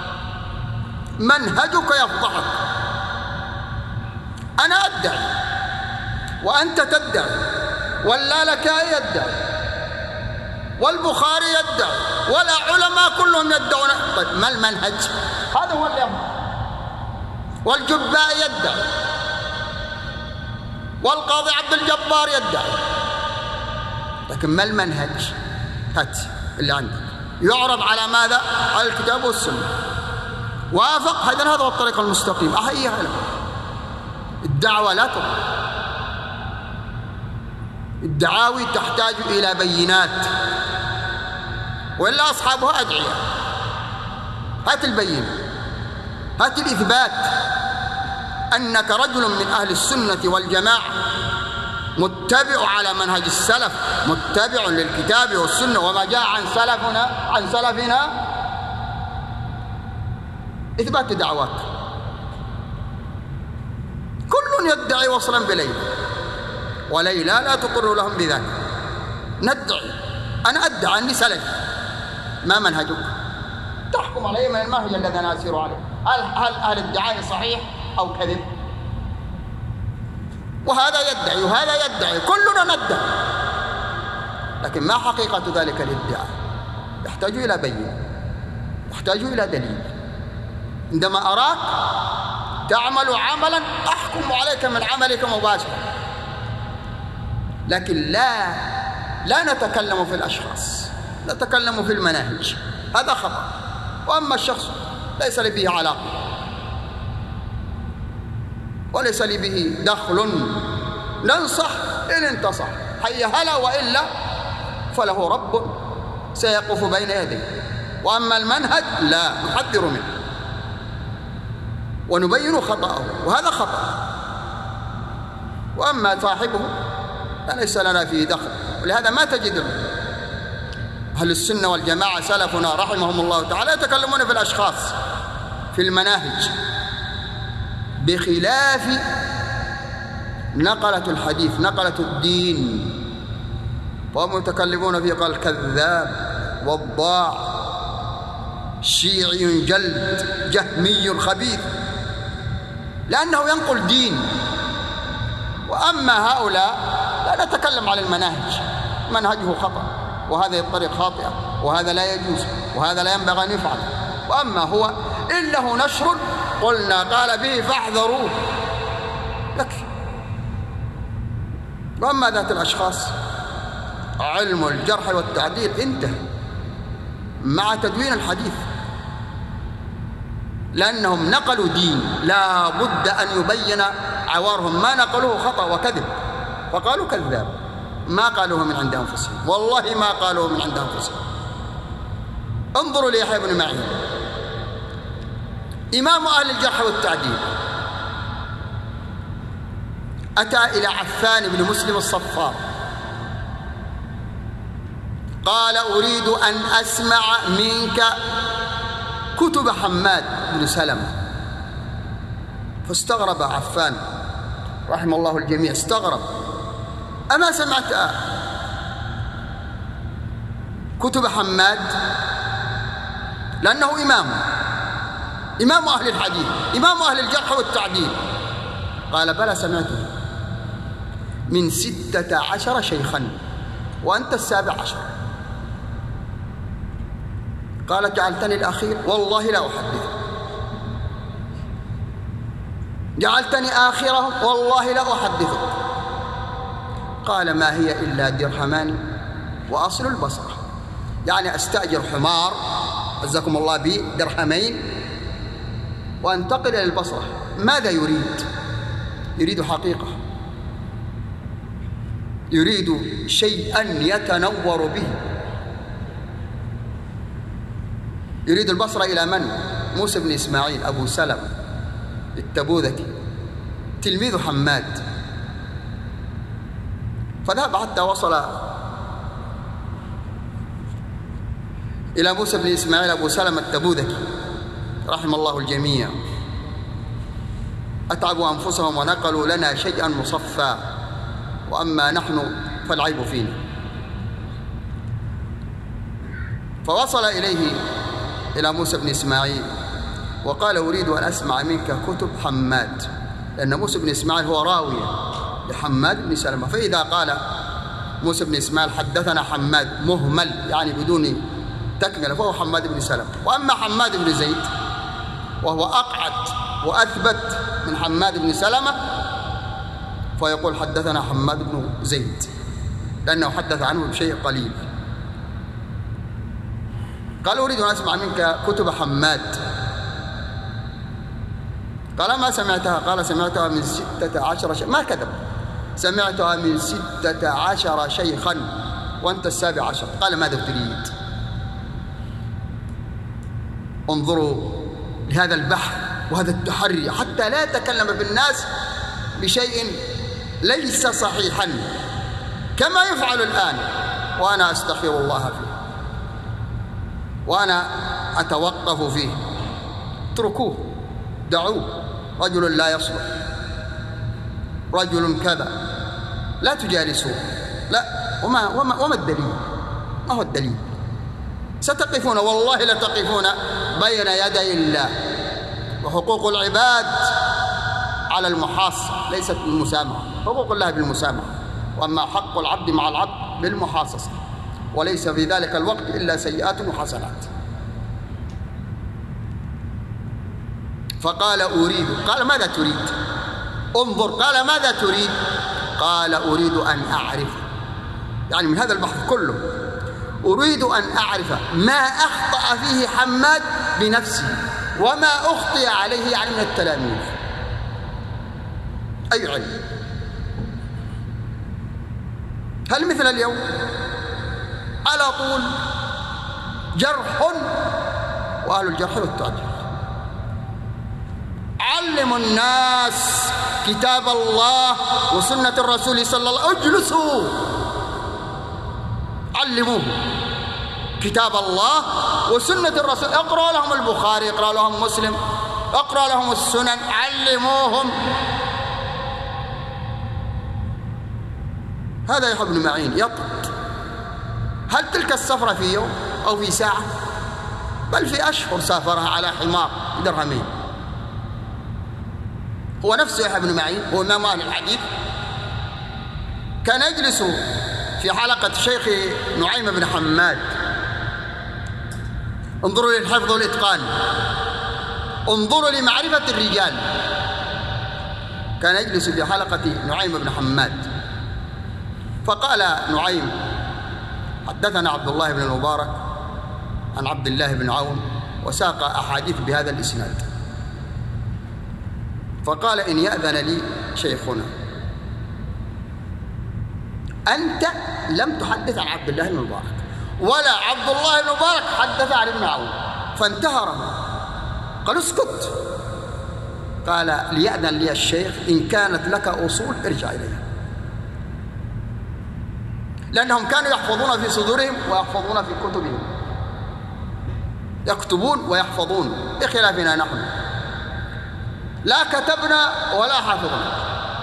منهجك يفضحك. أنا أدعي وأنت تدعي واللالكائي يدعي والبخاري يدعي والعلماء كلهم يدعون. طيب ما المنهج؟ هذا هو اللي يفضح. والجبائي يدعي والقاضي عبد الجبار يدعي، لكن ما المنهج؟ هات اللي عندك يعرض على ماذا؟ على الكتاب والسنة. وافق هذا هذا هو الطريق المستقيم، أحييها له. الدعوة لا تضر، الدعاوي تحتاج إلى بينات، وإلا أصحابها أدعية. هات البينة، هات الإثبات أنك رجل من أهل السنة والجماعة متبع على منهج السلف، متبع للكتاب والسنة وما جاء عن سلفنا عن سلفنا. إثبات دعواك. كل يدعي وصلا بليلى، وليلى لا تقر لهم بذلك. ندعي، أنا أدعي أني سلفي. ما منهجك؟ تحكم علي من المنهج الذي أنا أسير عليه. هل هل هل الدعاء صحيح أو كذب؟ وهذا يدعي وهذا يدعي، كلنا ندعي، لكن ما حقيقة ذلك الادعاء؟ يحتاج إلى بينة، يحتاج إلى دليل. عندما أراك تعمل عملا أحكم عليك من عملك مباشرة، لكن لا لا نتكلم في الأشخاص، نتكلم في المناهج. هذا خطأ. وأما الشخص ليس لي به علاقة وليس لي به دخل، ننصح إن انتصح حي هلا، وإلا فله رب سيقف بين يديه. وأما المنهج لا، نحذر منه ونبين خطأه، وهذا خطأ. وأما صاحبه فليس لنا فيه دخل. ولهذا ما تجد أهل السنة والجماعة سلفنا رحمهم الله تعالى يتكلمون في الأشخاص، في المناهج، بخلاف نقلة الحديث، نقلة الدين، فهم يتكلمون فيه. قال كذاب وضاع شيعي جلد جهمي خبيث، لأنه ينقل دين. وأما هؤلاء لا نتكلم على المناهج، منهجه خطأ، وهذه الطريق خاطئة، وهذا لا يجوز، وهذا لا ينبغي أن يفعل. وأما هو إن له نشر قلنا قال به فاحذروه، يكفي. وأما ذات الأشخاص علم الجرح والتعديل انتهى مع تدوين الحديث، لأنهم نقلوا دين، لا بد أن يبين عوارهم. ما نقلوه خطأ وكذب، فقالوا كذاب، ما قالوه من عند أنفسهم، والله ما قالوه من عند أنفسهم. انظروا ليحيى بن معين إمام أهل الجرح والتعديل، أتى إلى عفان بن مسلم الصفار قال أريد أن أسمع منك كتب حماد بن سلمة. فاستغرب عفان رحمه الله الجميع، استغرب، أما سمعت كتب حماد؟ لأنه إمام إمام أهل الحديث، إمام أهل الجرح والتعديل. قال بلى سمعته، من ستة عشر شيخا وأنت السابع عشر. قال جعلتني الأخير والله لا أحدث، جعلتني آخره والله لا أحدثك. قال ما هي إلا درهمان وأصل البصرة، يعني أستأجر حمار عزكم الله بي درهمين وأنتقل إلى البصرة. ماذا يريد؟ يريد حقيقة، يريد شيئا يتنور به. يريد البصرة إلى من؟ موسى بن إسماعيل أبو سلمة التبوذكي تلميذ حماد. فذهب حتى وصل إلى موسى بن إسماعيل أبو سلمة التبوذكي رحم الله الجميع، أتعبوا أنفسهم ونقلوا لنا شيئا مصفى، وأما نحن فالعيب فينا. فوصل إليه إلى موسى بن إسماعيل وقال: أريد أن أسمع منك كتب حماد، لأن موسى بن إسماعيل هو راوية لحماد بن سلمة. فإذا قال موسى بن إسماعيل حدثنا حماد مهمل يعني بدون تكملة فهو حماد بن سلمة. وأما حماد بن زيد وهو أقعد وأثبت من حماد بن سلمة فيقول حدثنا حماد بن زيد، لأنه حدث عنه بشيء قليل. قال: أريد أن أسمع منك كتب حماد. قال: ما سمعتها؟ قال: سمعتها من ستة عشر شيخا. ما كذب، سمعتها من ستة عشر شيخا وأنت السابع عشر. قال: ماذا تريد؟ انظروا لهذا البحث وهذا التحري حتى لا يتكلم بالناس بشيء ليس صحيحا كما يفعل الآن، وأنا أستغفر الله فيه وأنا أتوقف فيه. اتركوه، دعوه، رجل لا يصلح، رجل كذا، لا تجالسوه. لا، وما, وما, وما الدليل؟ ما هو الدليل؟ ستقفون والله لتقفون بين يدي الله، وحقوق العباد على المحاصة ليست بالمسامحة، حقوق الله بالمسامحة، وأما حق العبد مع العبد بالمحاصصة، وليس في ذلك الوقت إلا سيئات وحسنات. فقال: أريد. قال: ماذا تريد؟ انظر، قال: ماذا تريد؟ قال: أريد أن أعرف، يعني من هذا البحث كله أريد أن أعرف ما أخطأ فيه حماد بنفسه وما أخطئ عليه يعني من التلاميذ. أي علم؟ هل مثل اليوم على طول جرح وأهل الجرح والتعديل؟ علموا الناس كتاب الله وسنة الرسول صلى الله عليه وسلم. اجلسوا علموه كتاب الله وسنة الرسول. اقرأ لهم البخاري، اقرأ لهم مسلم، اقرأ لهم السنن، علموهم. هذا يا ابن معين يطرد. هل تلك السفرة في يوم أو في ساعة؟ بل في أشهر سافرها على حمار بدرهمين. هو نفسه يحيى بن معين هو إمام أهل الحديث، كان يجلس في حلقة الشيخ نعيم بن حماد. انظروا للحفظ والإتقان، انظروا لمعرفة الرجال. كان يجلس في حلقة نعيم بن حماد، فقال نعيم: حدثنا عبد الله بن المبارك عن عبد الله بن عون، وساق أحاديث بهذا الإسناد. فقال: إن يأذن لي شيخنا، أنت لم تحدث عن عبد الله بن المبارك ولا عبد الله بن المبارك حدث عن ابن عون. فانتهره، قال: اسكت. قال: ليأذن لي الشيخ، إن كانت لك أصول ارجع إليها. لأنهم كانوا يحفظون في صدورهم ويحفظون في كتبهم، يكتبون ويحفظون بخلافنا نحن، لا كتبنا ولا حفظنا،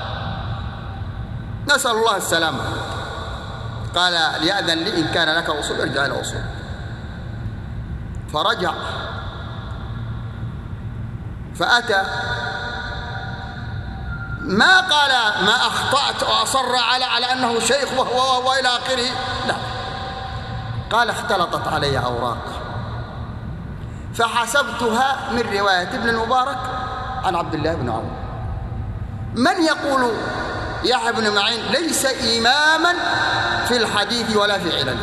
نسأل الله السلامة. قال: ليأذن لي إن كان لك أصول ارجع إلى أصول. فرجع فأتى، ما قال ما أخطأت وأصر على على أنه شيخ وهو وإلى آخره، لا، قال: اختلطت علي أوراق فحسبتها من رواية ابن المبارك عن عبد الله بن عون. من يقول يحيى بن معين ليس إماما في الحديث ولا في علله؟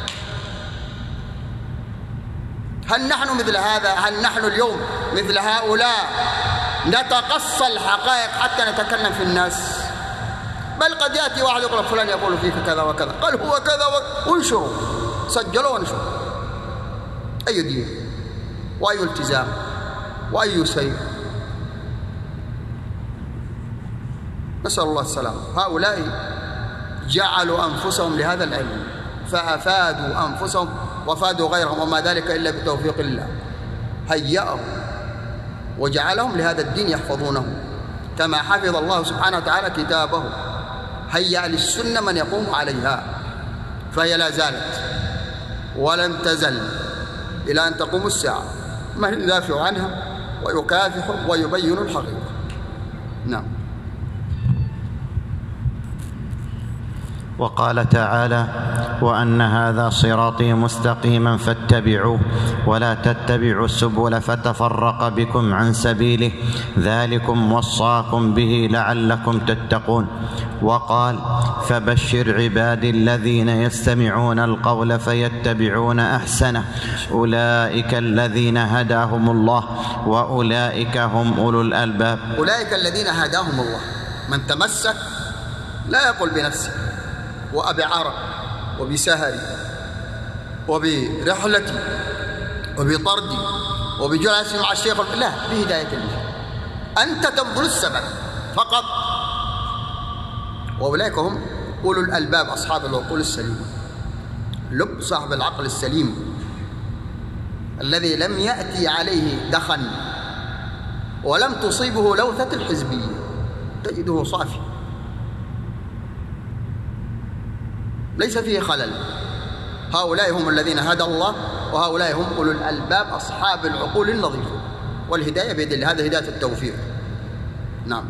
هل نحن مثل هذا؟ هل نحن اليوم مثل هؤلاء نتقصى الحقائق حتى نتكلم في الناس؟ بل قد يأتي واحد يقول فلان يقول فيك كذا وكذا، قال هو كذا وانشروا، سجلوا وانشروا. أي دين وأي التزام وأي سير؟ نسأل الله السلامة. هؤلاء جعلوا أنفسهم لهذا العلم فأفادوا أنفسهم وفادوا غيرهم، وما ذلك إلا بتوفيق الله. هيأهم وجعلهم لهذا الدين يحفظونه كما حفظ الله سبحانه وتعالى كتابه هيأ للسنة من يقوم عليها، فهي لا زالت ولن تزل إلى أن تقوم الساعة من يدافع عنها ويكافح ويبين الحقيقة. نعم. وقال تعالى: وأن هذا صراطي مستقيما فاتبعوه ولا تتبعوا السبل فتفرق بكم عن سبيله ذلكم وصاكم به لعلكم تتقون. وقال: فبشر عبادي الذين يستمعون القول فيتبعون أحسنه أولئك الذين هداهم الله وأولئك هم أولو الألباب. أولئك الذين هداهم الله، من تمسك لا يقول بنفسه وأبعار وبسهري وبرحلتي وبطردي وبجلسي مع الشيخ، لا، بهداية الله. أنت تبذل السبب فقط، وأولئك هم أولو الألباب، أصحاب العقول السليمة. لب صاحب العقل السليم الذي لم يأتي عليه دخن ولم تصيبه لوثة الحزبية، تجده صافي ليس فيه خلل. هؤلاء هم الذين هدى الله، وهؤلاء هم أولو الألباب أصحاب العقول النظيفة. والهداية بيد الله، هذا هداية التوفيق. نعم.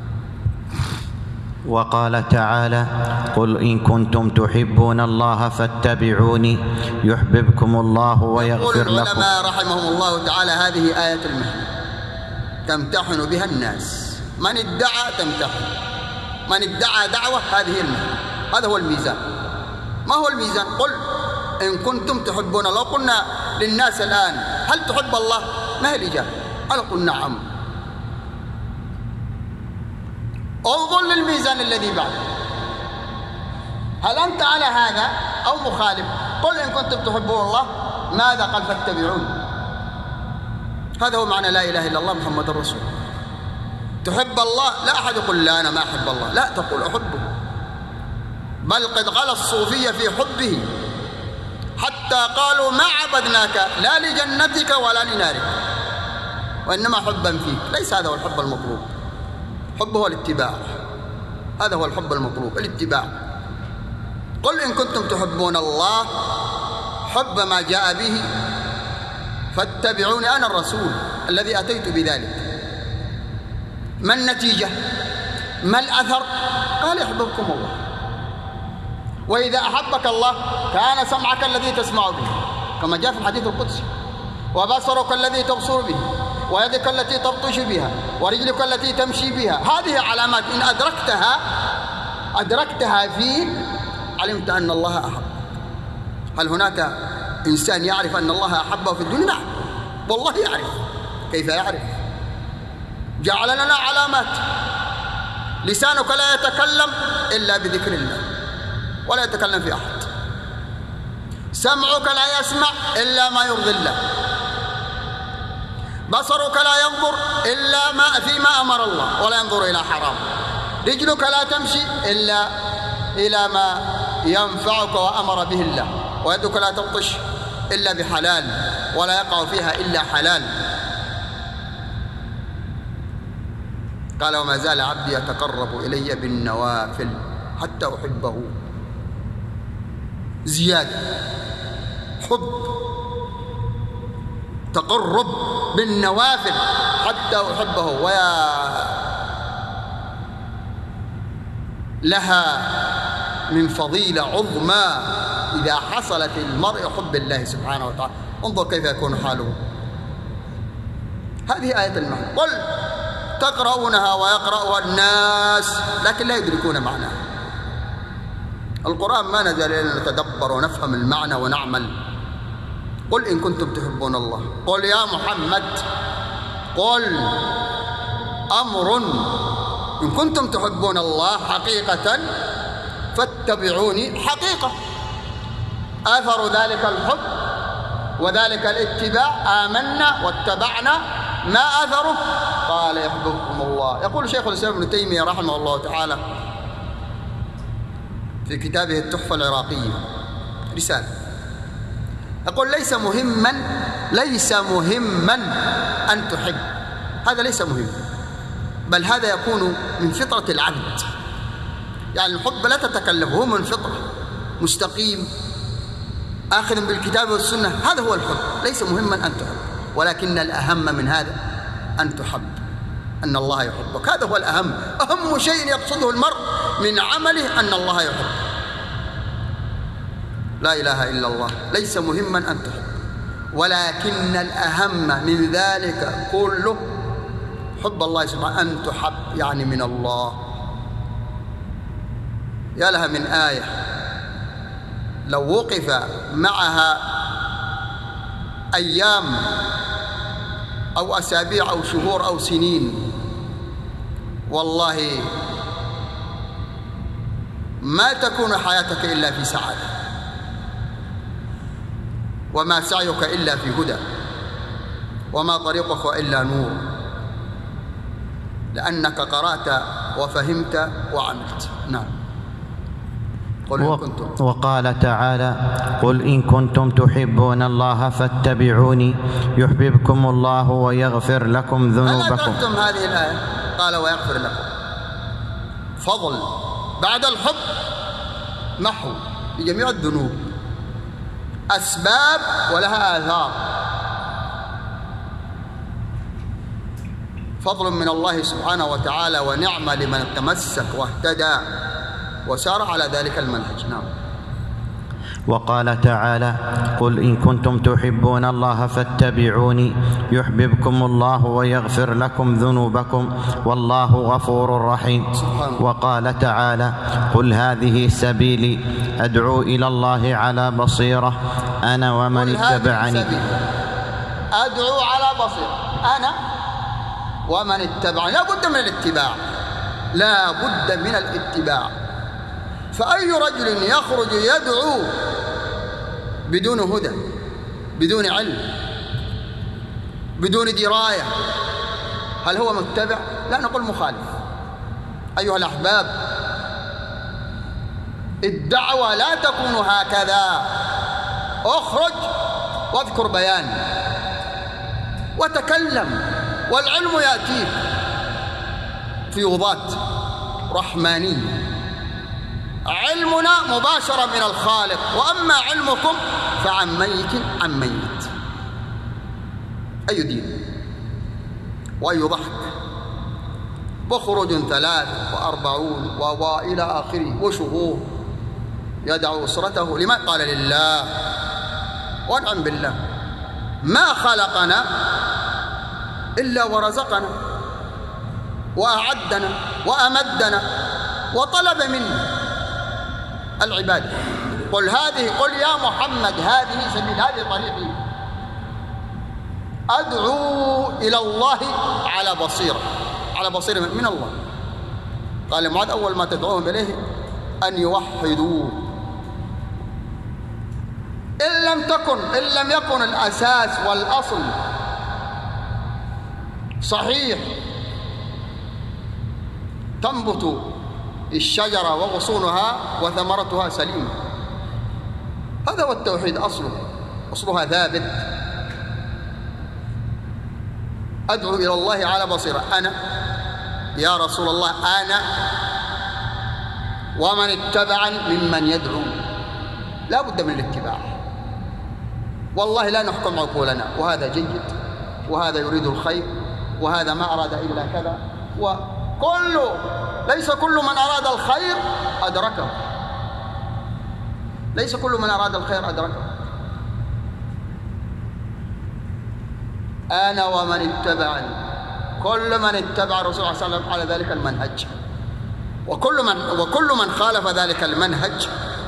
وقال تعالى: قل إن كنتم تحبون الله فاتبعوني يحببكم الله ويغفر لكم. يقول العلماء رحمهم الله تعالى: هذه آية المحنة تمتحن بها الناس، من ادعى تمتحن، من ادعى دعوة هذه المحنة، هذا هو الميزان. ما هو الميزان؟ قل إن كنتم تحبون الله. قلنا للناس الآن: هل تحب الله؟ ما هي الإجابة؟ أنا قل نعم. انظر للميزان الذي بعده، هل أنت على هذا أو مخالف؟ قل إن كنتم تحبون الله، ماذا قال؟ فاتبعوني. هذا هو معنى لا إله إلا الله محمد رسول الله. تحب الله، لا أحد يقول لا أنا ما أحب الله، لا، تقول أحبه. بل قد غلا الصوفية في حبه حتى قالوا: ما عبدناك لا لجنتك ولا لنارك، وإنما حبا فيك. ليس هذا هو الحب المطلوب، حب هو الاتباع، هذا هو الحب المطلوب، الاتباع. قل إن كنتم تحبون الله، حب ما جاء به، فاتبعوني أنا الرسول الذي أتيت بذلك. ما النتيجة؟ ما الأثر؟ قال: يحببكم الله. وإذا أحبك الله كان سمعك الذي تسمع به، كما جاء في الحديث القدسي، وبصرك الذي تبصر به، ويدك التي تبطش بها، ورجلك التي تمشي بها. هذه علامات إن أدركتها أدركتها فيك علمت أن الله أحب. هل هناك إنسان يعرف أن الله أحبه في الدنيا؟ نعم، والله يعرف. كيف يعرف؟ جعل لنا علامات. لسانك لا يتكلم إلا بذكر الله ولا يتكلم في أحد. سمعك لا يسمع إلا ما يرضي الله. بصرك لا ينظر إلا ما فيما أمر الله ولا ينظر إلى حرام. رجلك لا تمشي إلا إلى ما ينفعك وأمر به الله. ويدك لا تبطش إلا بحلال ولا يقع فيها إلا حلال. قال: وما زال عبدي يتقرب إلي بالنوافل حتى أحبه. زيادة حب، تقرب بالنوافل حتى أحبه. ويا لها من فضيلة عظمى إذا حصلت المرء حب الله سبحانه وتعالى. انظر كيف يكون حاله. هذه آية المعنى. قل تقرؤونها ويقرأها الناس لكن لا يدركون معناها. القرآن ما نزل إلا نتدبر ونفهم المعنى ونعمل. قل إن كنتم تحبون الله. قل يا محمد، قل أمر، إن كنتم تحبون الله حقيقة فاتبعوني حقيقة. أثر ذلك الحب وذلك الاتباع، آمنا واتبعنا. ما أثره؟ قال: يحببكم الله. يقول شيخ الإسلام ابن تيمية رحمه الله تعالى في كتابه التحفة العراقية رسالة، يقول: ليس مهما ليس مهما أن تحب، هذا ليس مهم. بل هذا يكون من فطرة العبد، يعني الحب لا تتكلف، هو من فطرة مستقيم آخذ بالكتاب والسنة، هذا هو الحب. ليس مهما أن تحب، ولكن الأهم من هذا أن تحب، أن الله يحبك، هذا هو الأهم. أهم شيء يقصده المرء من عمله أن الله يحب، لا إله إلا الله. ليس مهما أن تحب، ولكن الأهم من ذلك كله حب الله سبحانه، أن تحب يعني من الله. يا لها من آية لو وقف معها أيام أو أسابيع أو شهور أو سنين، والله ما تكون حياتك إلا في سعادة، وما سعيك إلا في هدى، وما طريقك إلا نور، لأنك قرأت وفهمت وعملت. نعم. قل إن كنتم. وقال تعالى: قل إن كنتم تحبون الله فاتبعوني يحببكم الله ويغفر لكم ذنوبكم. ألا تختم هذه الآية؟ قال ويغفر لكم. فضل بعد الحب محو لجميع الذنوب، أسباب ولها آثار. فضل من الله سبحانه وتعالى ونعمة لمن تمسك واهتدى وسار على ذلك المنهج. نعم. وقال تعالى: قل إن كنتم تحبون الله فاتبعوني يحببكم الله ويغفر لكم ذنوبكم والله غفور رحيم. وقال تعالى: قل هذه سبيلي أدعو إلى الله على بصيرة أنا ومن اتبعني. أدعو على بصيرة أنا ومن اتبعني. لا بد من الاتباع، لا بد من الاتباع. فأي رجل يخرج يدعو بدون هدى، بدون علم، بدون دراية، هل هو متبع؟ لا، نقول مخالف. أيها الأحباب، الدعوة لا تكون هكذا. اخرج واذكر بيان وتكلم، والعلم يأتيك فيوضات رحمانية. علمنا مباشرة من الخالق، وأما علمكم فعن ميت عن ميت. أي دين وأي ضحك وخروج ثلاث وأربعون وإلى آخره وشهور يدعو أسرته لما قال لله وانعم بالله. ما خلقنا إلا ورزقنا وأعدنا وأمدنا وطلب منا العبادة. قل هذه قل يا محمد هذه سبيل، هذه طريقي، أدعو إلى الله على بصيرة، على بصيرة من الله. قال معاذ: أول ما تدعوهم إليه أن يوحدوا. إن لم تكن إن لم يكن الأساس والأصل صحيح تنبت الشجرة وغصونها وثمرتها سليمة. هذا هو التوحيد، أصله أصلها ثابت. أدعو إلى الله على بصيرة أنا يا رسول الله، أنا ومن اتبعني ممن يدعو. لا بد من الاتباع. والله لا نحكم عقولنا، وهذا جيد وهذا يريد الخير وهذا ما أراد إلا كذا، وكل ليس كل من أراد الخير أدركه، ليس كل من أراد الخير أدركه. أنا ومن اتبعني، كل من اتبع الرسول صلى الله عليه وسلم على ذلك المنهج، وكل من وكل من خالف ذلك المنهج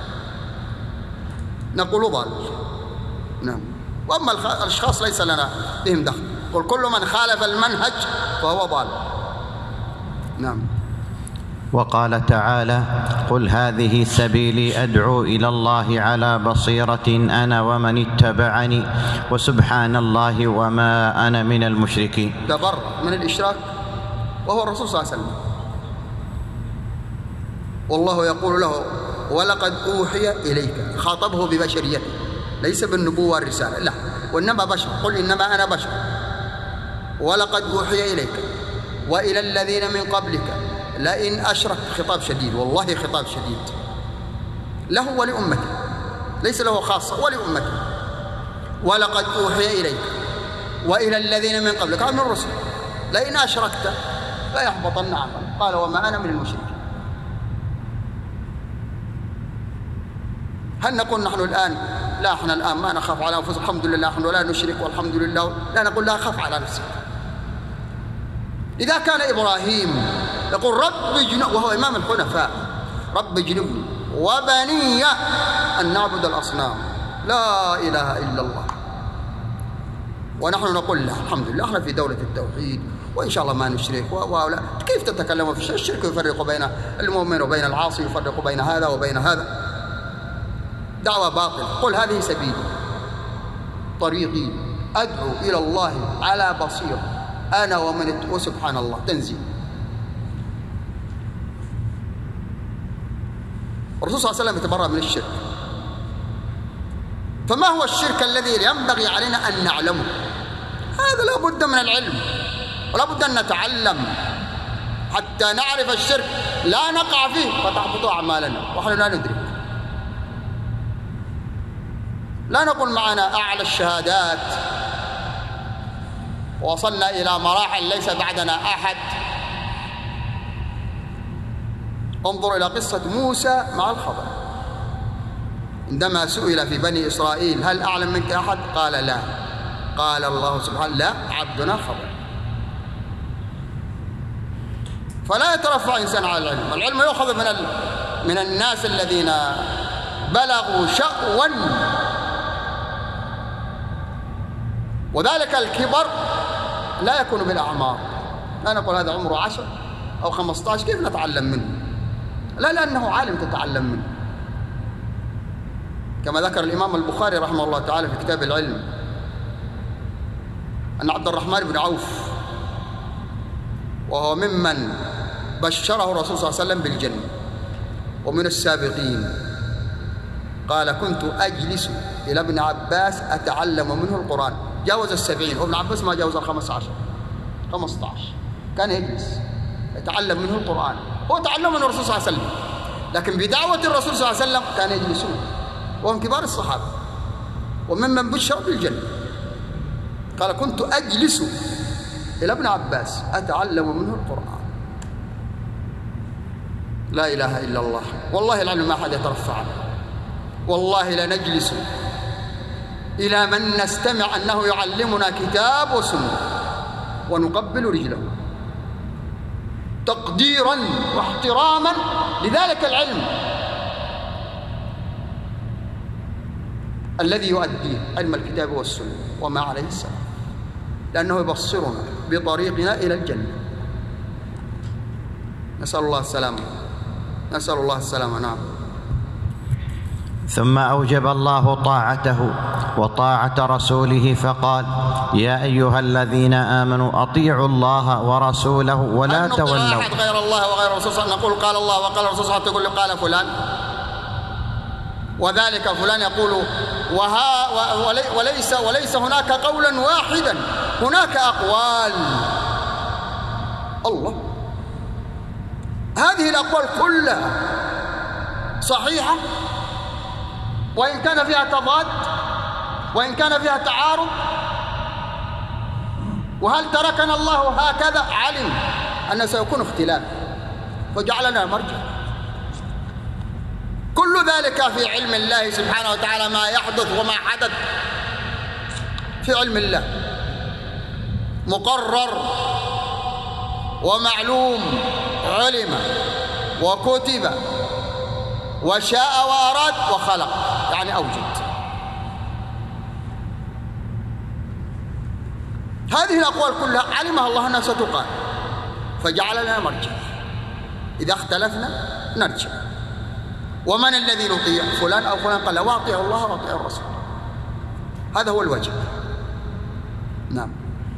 نقول ضال. نعم. وأما الأشخاص ليس لنا بهم دخل. قل كل من خالف المنهج فهو ضال. نعم. وقال تعالى: قل هذه سبيلي أدعو إلى الله على بصيرة أنا ومن اتبعني وسبحان الله وما أنا من المشركين. تبرأ من الإشراك وهو الرسول صلى الله عليه وسلم، والله يقول له: ولقد أوحي إليك. خاطبه ببشريته، ليس بالنبوة والرسالة، لا، وإنما بشر. قل إنما أنا بشر. ولقد أوحي إليك وإلى الذين من قبلك لئن أشركت. خطاب شديد، والله خطاب شديد له ولأمته، ليس له خاصة، ولأمته. ولقد أوحي إليك وإلى الذين من قبلك من الرسل لئن أشركت ليحبطن عملك. قال وما أنا من المشركين. هل نقول نحن الآن لا احنا الآن ما نخاف على أنفسنا الحمد لله نحن ولا نشرك والحمد لله؟ لا نقول لا خاف على نفسك. إذا كان إبراهيم يقول رب اجنب، وهو إمام الحنفاء، رب اجنبني وبني أن نعبد الأصنام، لا إله إلا الله، ونحن نقول لا الحمد لله احنا في دولة التوحيد وإن شاء الله ما نشرك ولا. كيف تتكلمون في الشرك؟ يفرق بين المؤمن وبين العاصي، يفرق بين هذا وبين هذا. دعوة باطل. قل هذه سبيلي طريقي أدعو إلى الله على بصيرة أنا ومن. وسبحان الله تنزيل. الرسول صلى الله عليه وسلم يتبرأ من الشرك. فما هو الشرك الذي ينبغي علينا أن نعلمه؟ هذا لا بد من العلم ولا بد أن نتعلم حتى نعرف الشرك لا نقع فيه فتحبط أعمالنا ونحن لا ندرك. لا نقول معنا أعلى الشهادات وصلنا إلى مراحل ليس بعدنا أحد. انظر إلى قصة موسى مع الخضر عندما سئل في بني إسرائيل هل أعلم منك أحد؟ قال لا. قال الله سبحانه لا عبدنا خضر. فلا يترفع إنسان على العلم. العلم يؤخذ من ال... من الناس الذين بلغوا شأوا، وذلك الكبر لا يكون بالأعمار. لا نقول هذا عمره عشر أو خمسة عشر كيف نتعلم منه؟ لا، لأنه عالم تتعلم منه. كما ذكر الإمام البخاري رحمه الله تعالى في كتاب العلم أن عبد الرحمن بن عوف وهو ممن بشره الرسول صلى الله عليه وسلم بالجنة ومن السابقين قال كنت أجلس إلى ابن عباس أتعلم منه القرآن. جاوز السبعين وابن عباس ما جاوز الخمس عشر خمسة عشر. كان يجلس يتعلم منه القرآن. هو تعلم من الرسول صلى الله عليه وسلم، لكن بدعوة الرسول صلى الله عليه وسلم كان يجلسون وهم كبار الصحابة وممن بشر بالجنة. قال كنت أجلس إلى ابن عباس أتعلم منه القرآن. لا إله إلا الله. والله العلم ما أحد يترفع عنه. والله لنجلس إلى من نستمع أنه يعلمنا كتاب وسنة ونقبل رجله تقديرا واحتراما لذلك العلم الذي يؤديه علم الكتاب والسنة وما عليه السلام، لأنه يبصرنا بطريقنا إلى الجنة. نسأل الله السلامة. نسأل الله السلامة. نعم. ثم أوجب الله طاعته وطاعة رسوله فقال يا أيها الذين آمنوا أطيعوا الله ورسوله ولا تولوا. أن أحد غير الله وغير الرسول نقول قال الله وقال الرسول حتى تقول قال فلان وذلك فلان يقول وها وليس وليس هناك قولا واحدا، هناك أقوال. الله، هذه الأقوال كلها صحيحة وإن كان فيها تضاد وإن كان فيها تعارض. وهل تركنا الله هكذا؟ علم أن سيكون اختلاف فجعلنا مرجع. كل ذلك في علم الله سبحانه وتعالى، ما يحدث وما حدث في علم الله مقرر ومعلوم، علم وكتب وشاء وأراد وخلق، يعني أوجد. هذه الأقوال كلها علمها الله أنها ستقال فجعل لنا مرجع. إذا اختلفنا نرجع. ومن الذي نطيع؟ فلان أو فلان. قال واطيعوا الله واطيعوا الرسول. هذا هو الواجب. نعم.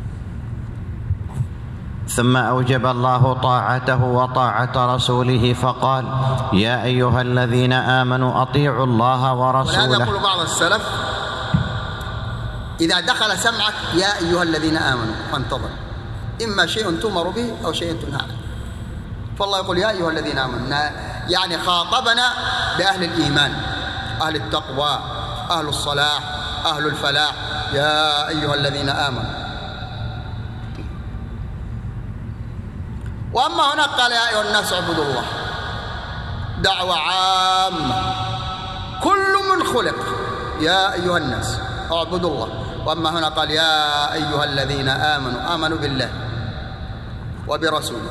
ثم أوجب الله طاعته وطاعة رسوله فقال يا أيها الذين آمنوا أطيعوا الله ورسوله. ولهذا يقول بعض السلف إذا دخل سمعك يا أيها الذين آمنوا فانتظر، إما شيء تؤمر به أو شيء تنهى عنه. فالله يقول يا أيها الذين آمنوا، يعني خاطبنا بأهل الإيمان، أهل التقوى، أهل الصلاح، أهل الفلاح، يا أيها الذين آمنوا. وأما هناك قال يا أيها الناس اعبدوا الله، دعوة عامة، كل من خلق يا أيها الناس اعبدوا الله. وأما هنا قال يا أيها الذين آمنوا، آمنوا بالله وبرسوله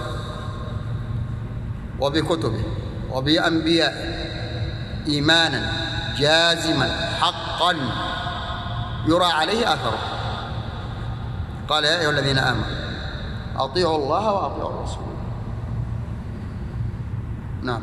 وبكتبه وبأنبيائه إيمانا جازما حقا يرى عليه أثره. قال يا أيها الذين آمنوا أطيعوا الله وأطيعوا الرسول. نعم.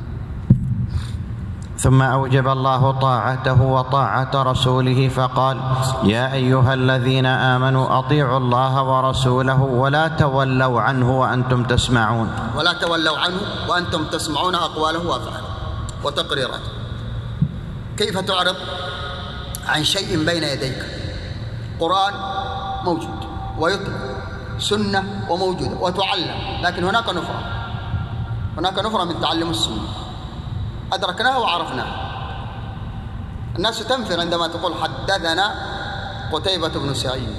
ثم أوجب الله طاعته وطاعة رسوله فقال يا أيها الذين آمنوا أطيعوا الله ورسوله ولا تولوا عنه وأنتم تسمعون. ولا تولوا عنه وأنتم تسمعون أقواله وأفعاله وتقريراته. كيف تعرض عن شيء بين يديك؟ قرآن موجود ويتلى، سنة وموجودة وتعلم، لكن هناك نفرة، هناك نفرة من تعلم السنة، أدركناها وعرفناها. الناس تنفر عندما تقول حدثنا قتيبة بن سعيد،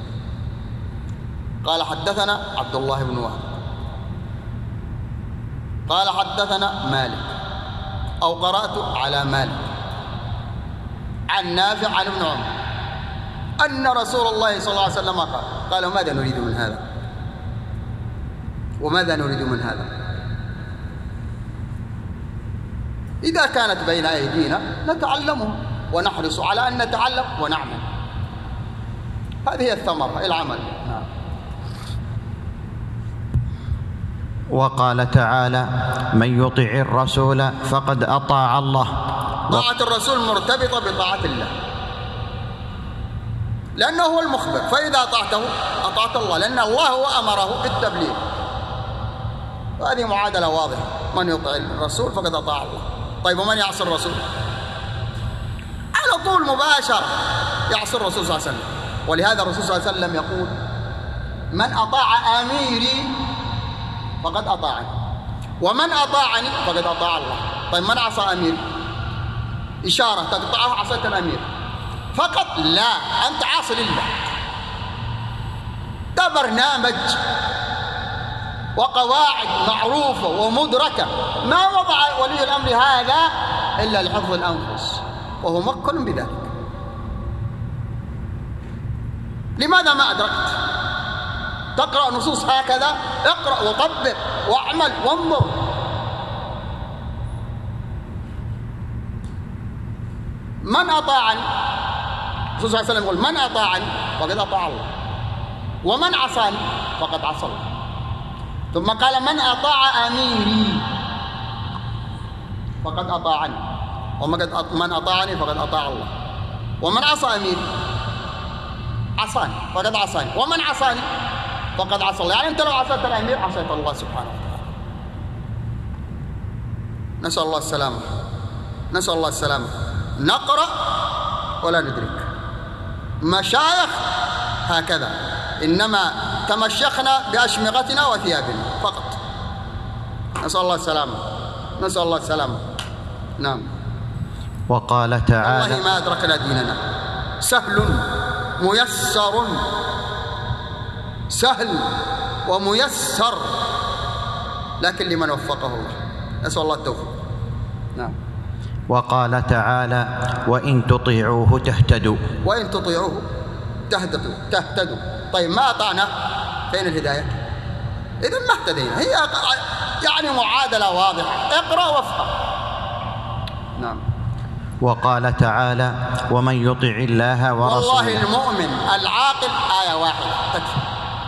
قال حدثنا عبد الله بن وهب، قال حدثنا مالك، أو قرأت على مالك عن نافع عن ابن عمر أن رسول الله صلى الله عليه وسلم قال. قالوا ماذا نريد من هذا؟ وماذا نريد من هذا؟ إذا كانت بين أيدينا نتعلمه ونحرص على أن نتعلم ونعمل. هذه هي الثمرة، العمل. نعم. وقال تعالى من يطع الرسول فقد أطاع الله. طاعة الرسول مرتبطة بطاعة الله، لأنه هو المخبر، فإذا أطعته أطعت الله، لأن الله هو أمره بالتبليغ. وهذه معادلة واضحة، من يطع الرسول فقد أطاع الله. طيب ومن يعصي الرسول؟ على طول مباشرة يعصي الرسول صلى الله عليه وسلم. ولهذا الرسول صلى الله عليه وسلم يقول من أطاع أميري فقد أطاعني، ومن أطاعني فقد أطاع الله. طيب من عصى أميري؟ إشارة تقطعه عصيت الأمير فقط؟ لا، أنت عاصي لله. ده برنامج وقواعد معروفة ومدركة، ما وضع ولي الأمر هذا إلا لحفظ الأنفس، وهو مكن بذلك. لماذا ما أدركت؟ تقرأ نصوص هكذا، اقرأ وطبق واعمل وانظر. من أطاعني، الرسول صلى الله عليه وسلم يقول من أطاعني فقد أطاع الله، ومن عصاني فقد عصى الله. ثم قال من أطاع أميري فقد أطاعني، ومن أطاعني فقد أطاع الله، ومن عصى أميري عصاني فقد عصاني، ومن عصاني فقد عصى الله. يعني أنت لو عصيت الأمير عصيت الله سبحانه وتعالى. نسأل الله السلامة، نسأل الله السلامة. نقرأ ولا ندرك. مشايخ هكذا، إنما تمشخنا بأشمغتنا وثيابنا فقط. نسأل الله السلامة، نسأل الله السلامة. نعم. وقال تعالى والله ما أدركنا ديننا. سهل ميسر، سهل وميسر، لكن لمن وفقه الله. نسأل الله التوفيق. نعم. وقال تعالى وإن تطيعوه تهتدوا. وإن تطيعوه تهتدوا تهتدوا. طيب ما أطعنا، فين الهداية؟ إذن ما اهتدينا. هي يعني معادلة واضحة، اقرأ وافهم. نعم. وقال تعالى ومن يطع الله ورسوله. والله المؤمن العاقل آية واحدة تكفي،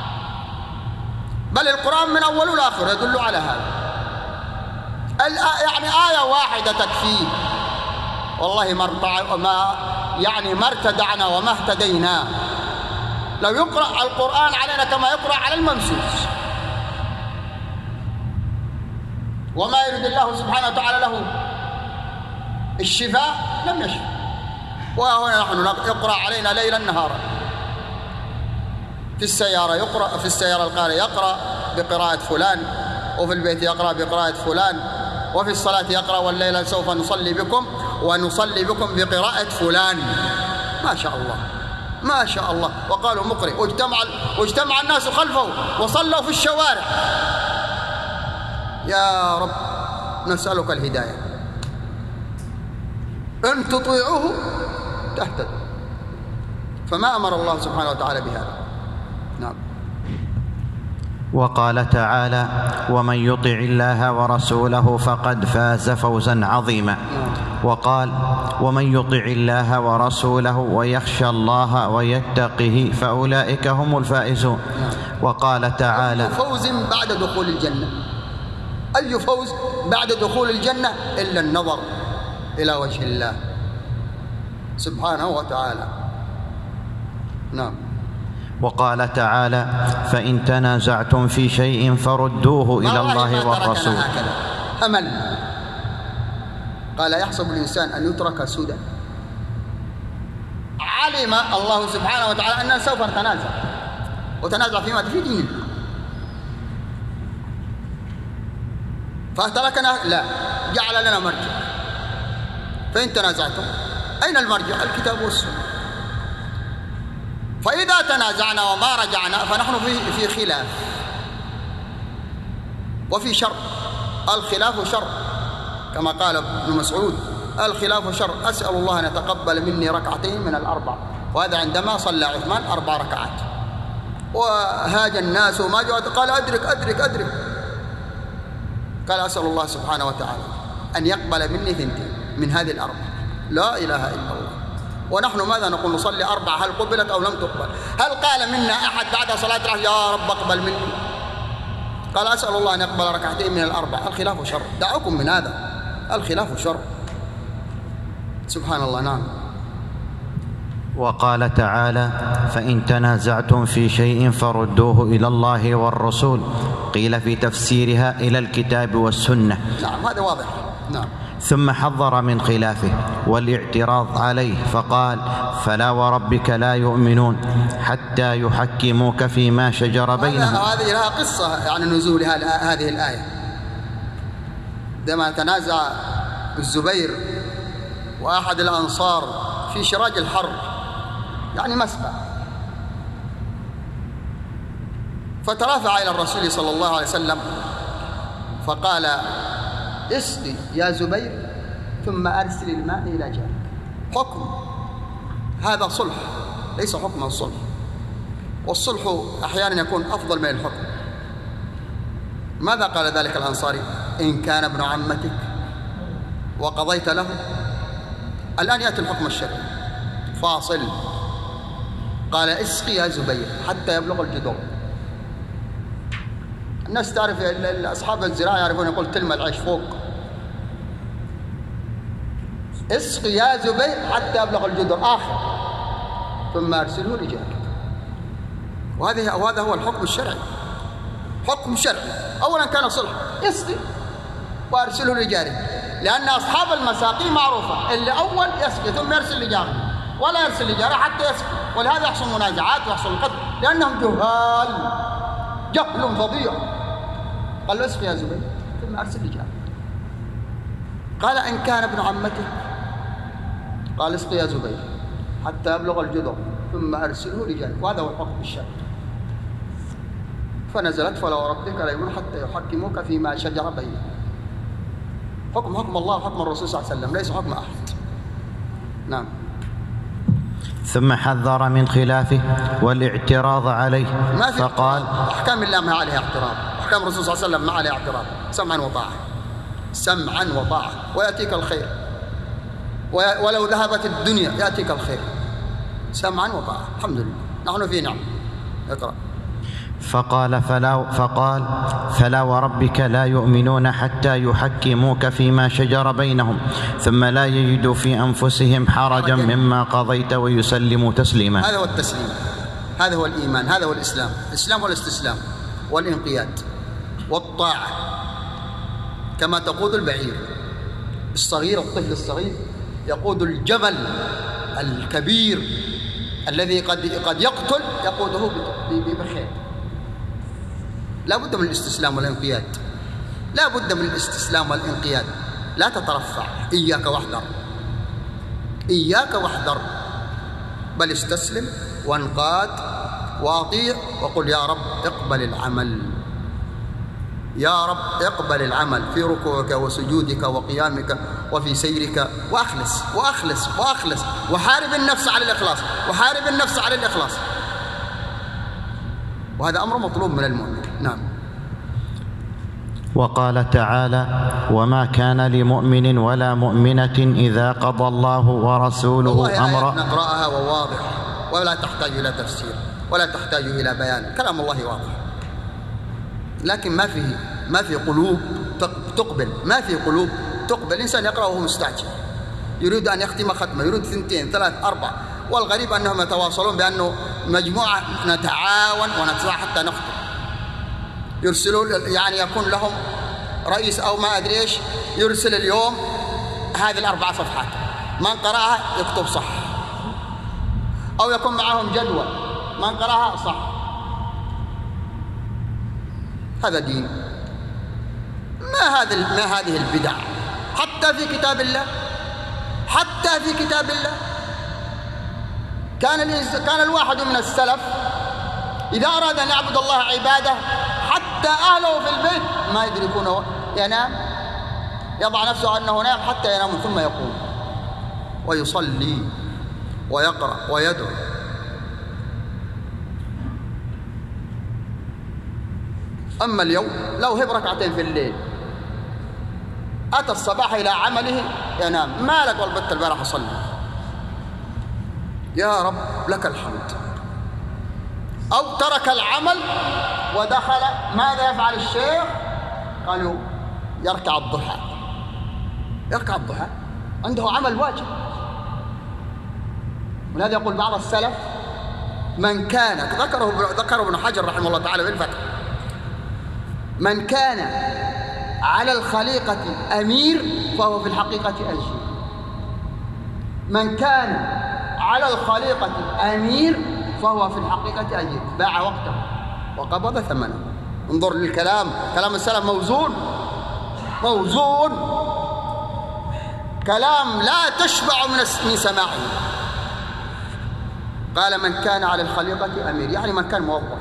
بل القرآن من أوله لآخره يدل على هذا. يعني آية واحدة تكفيه. والله ما ما يعني ما ارتدعنا وما اهتدينا لو يقرأ القرآن علينا كما يقرأ على الممسوس. وما يريد الله سبحانه وتعالى له الشفاء لم يشفى، وهنا نحن يقرأ علينا ليلا نهارا. في السيارة يقرأ، في السيارة القارئ يقرأ بقراءة فلان، وفي البيت يقرأ بقراءة فلان، وفي الصلاة يقرأ والليلة سوف نصلي بكم ونصلي بكم بقراءة فلان. ما شاء الله ما شاء الله. وقالوا مقرئ، واجتمع واجتمع الناس خلفه وصلوا في الشوارع. يا رب نسألك الهداية، إن تطيعوه تهتد. فما أمر الله سبحانه وتعالى بهذا. نعم. وقال تعالى: ومن يطع الله ورسوله فقد فاز فوزا عظيما. وقال: ومن يطع الله ورسوله ويخشى الله ويتقه فأولئك هم الفائزون. وقال تعالى: أي فوز بعد دخول الجنة، أي فوز بعد دخول الجنة إلا النظر إلى وجه الله سبحانه وتعالى. نعم. وقال تعالى: فإن تنازعتم في شيء فردوه إلى الله والرسول. هكذا أمل. قال: يحسب الإنسان أن يترك سدى. علم الله سبحانه وتعالى أننا سوف نتنازع، وتنازع فيما في دين الله، فتركنا؟ لا، جعل لنا مرجع. فإن تنازعتم، أين المرجع؟ الكتاب والسنة. فإذا تنازعنا وما رجعنا فنحن في في خلاف وفي شر. الخلاف شر، كما قال ابن مسعود: الخلاف شر، أسأل الله أن يتقبل مني ركعتين من الأربع. وهذا عندما صلى عثمان أربع ركعات وهاج الناس وما جاء، قال: أدرك أدرك أدرك. قال: أسأل الله سبحانه وتعالى أن يقبل مني ثنتين من هذه الأربع، لا إله إلا الله. ونحن ماذا نقول؟ نصلي أربعة، هل قبلت أو لم تقبل؟ هل قال منا أحد بعد صلاة العشاء: يا رب اقبل مني؟ قال: أسأل الله أن يقبل ركعتين من الأربع. الخلاف شر، دعوكم من هذا، الخلاف شر. سبحان الله. نعم. وقال تعالى: فإن تنازعتم في شيء فردوه إلى الله والرسول. قيل في تفسيرها إلى الكتاب والسنة. نعم، هذا واضح. نعم. ثم حذر من خلافه والاعتراض عليه فقال: فلا وربك لا يؤمنون حتى يحكموك فيما شجر بينهم. هذه لها قصة يعني نزول هذه الآية. عندما تنازع الزبير وأحد الأنصار في شراج الحرب، يعني مسبح، فترافع إلى الرسول صلى الله عليه وسلم فقال: اسقي يا زبير ثم أرسل الماء إلى جارك. حكم، هذا صلح، ليس حكم الصلح، والصلح أحيانا يكون أفضل من الحكم. ماذا قال ذلك الأنصاري؟ إن كان ابن عمتك وقضيت له. الآن يأتي الحكم الشرعي فاصل. قال: اسقي يا زبير حتى يبلغ الجدر. الناس تعرف، أصحاب الزراعة يعرفون، يقول تلم العيش فوق. اسقي يا زبير حتى يبلغ الجدر آخر ثم أرسله لجارك. وهذه وهذا هو الحكم الشرعي، حكم شرعي. أولا كان صلح، اسقي وأرسله لجارك، لأن أصحاب المساقي معروفة، اللي أول يسقي ثم يرسل لجاره، ولا يرسل لجاره حتى يسقي. ولهذا يحصل منازعات ويحصل القتل، لأنهم جهال، جهل فظيع. قال له: اسقي يا زبير ثم أرسل لجارك. قال: إن كان ابن عمتك. قال: اسقي يا زبير حتى يبلغ الجدر ثم أرسله لجارك. وهذا هو الحكم الشرعي. فنزلت: فلا وربك لا يؤمنون حتى يحكموك فيما شجر بينهم. حكم حكم الله وحكم الرسول صلى الله عليه وسلم، ليس حكم أحد. نعم. ثم حذر من خلافه والاعتراض عليه فقال: أحكام الله ما عليها اعتراض، أحكام الرسول صلى الله عليه وسلم ما عليها اعتراض، سمعا وطاعة، سمعا وطاعة، ويأتيك الخير. ولو ذهبت الدنيا يأتيك الخير، سمعا وطاعة. الحمد لله، نحن في نعم. اقرأ. فقال فلا فقال فلا وربك لا يؤمنون حتى يحكموك فيما شجر بينهم ثم لا يجدوا في أنفسهم حرجا مما قضيت ويسلموا تسليما. هذا هو التسليم، هذا هو الإيمان، هذا هو الإسلام. الإسلام هو الاستسلام والانقياد والطاعة، كما تقود البعير الصغير، الطفل الصغير يقود الجبل الكبير الذي قد قد يقتل يقوده بخير. لا بد من الاستسلام والانقياد، لا بد من الاستسلام والانقياد. لا تترفع، إياك واحذر، إياك واحذر، بل استسلم وانقاد واطيع وقل يا رب اقبل العمل، يا رب اقبل العمل في ركوعك وسجودك وقيامك وفي سيرك، واخلص واخلص واخلص، وحارب النفس على الإخلاص، وحارب النفس على الإخلاص، وهذا أمر مطلوب من المؤمن. نعم. وقال تعالى: وما كان لمؤمن ولا مؤمنة إذا قضى الله ورسوله أمرا. نقرأها وواضح ولا تحتاج إلى تفسير ولا تحتاج إلى بيان، كلام الله واضح، لكن ما فيه ما في قلوب تقبل، ما في قلوب تقبل. الإنسان يقرأ وهو مستعجل، يريد أن يختم ختمة، يريد ثنتين ثلاث أربع، والغريب أنهم يتواصلون بأنه مجموعة نتعاون ونتساعد حتى نختم. يرسلون يعني يكون لهم رئيس أو ما أدري إيش، يرسل اليوم هذه الأربع صفحات، من قرأها يكتب صح، أو يكون معهم جدول من قرأها صح. هذا دين؟ ما هذه ما هذه البدع حتى في كتاب الله، حتى في كتاب الله. كان كان الواحد من السلف إذا أراد أن يعبد الله عبادة حتى أهله في البيت ما يدركونه، ينام، يضع نفسه أنه نام حتى ينام ثم يقوم ويصلي ويقرأ ويدعو. أما اليوم لو هب ركعتين في الليل، أتى الصباح إلى عمله ينام، ما لك والبت البارح أصلي، يا رب لك الحمد. أو ترك العمل ودخل، ماذا يفعل الشيخ؟ قالوا يركع الضحى، يركع الضحى، عنده عمل واجب. ولهذا يقول بعض السلف من كان، ذكره ذكره ابن حجر رحمه الله تعالى في الفتح، من كان على الخليقة أمير فهو في الحقيقة أجير. من كان على الخليقة أمير فهو في الحقيقة أجير، باع وقته وقبض ثمنه. انظر للكلام، كلام السلف موزون، موزون، كلام لا تشبع من سماعه. قال من كان على الخليقة أمير، يعني من كان موظف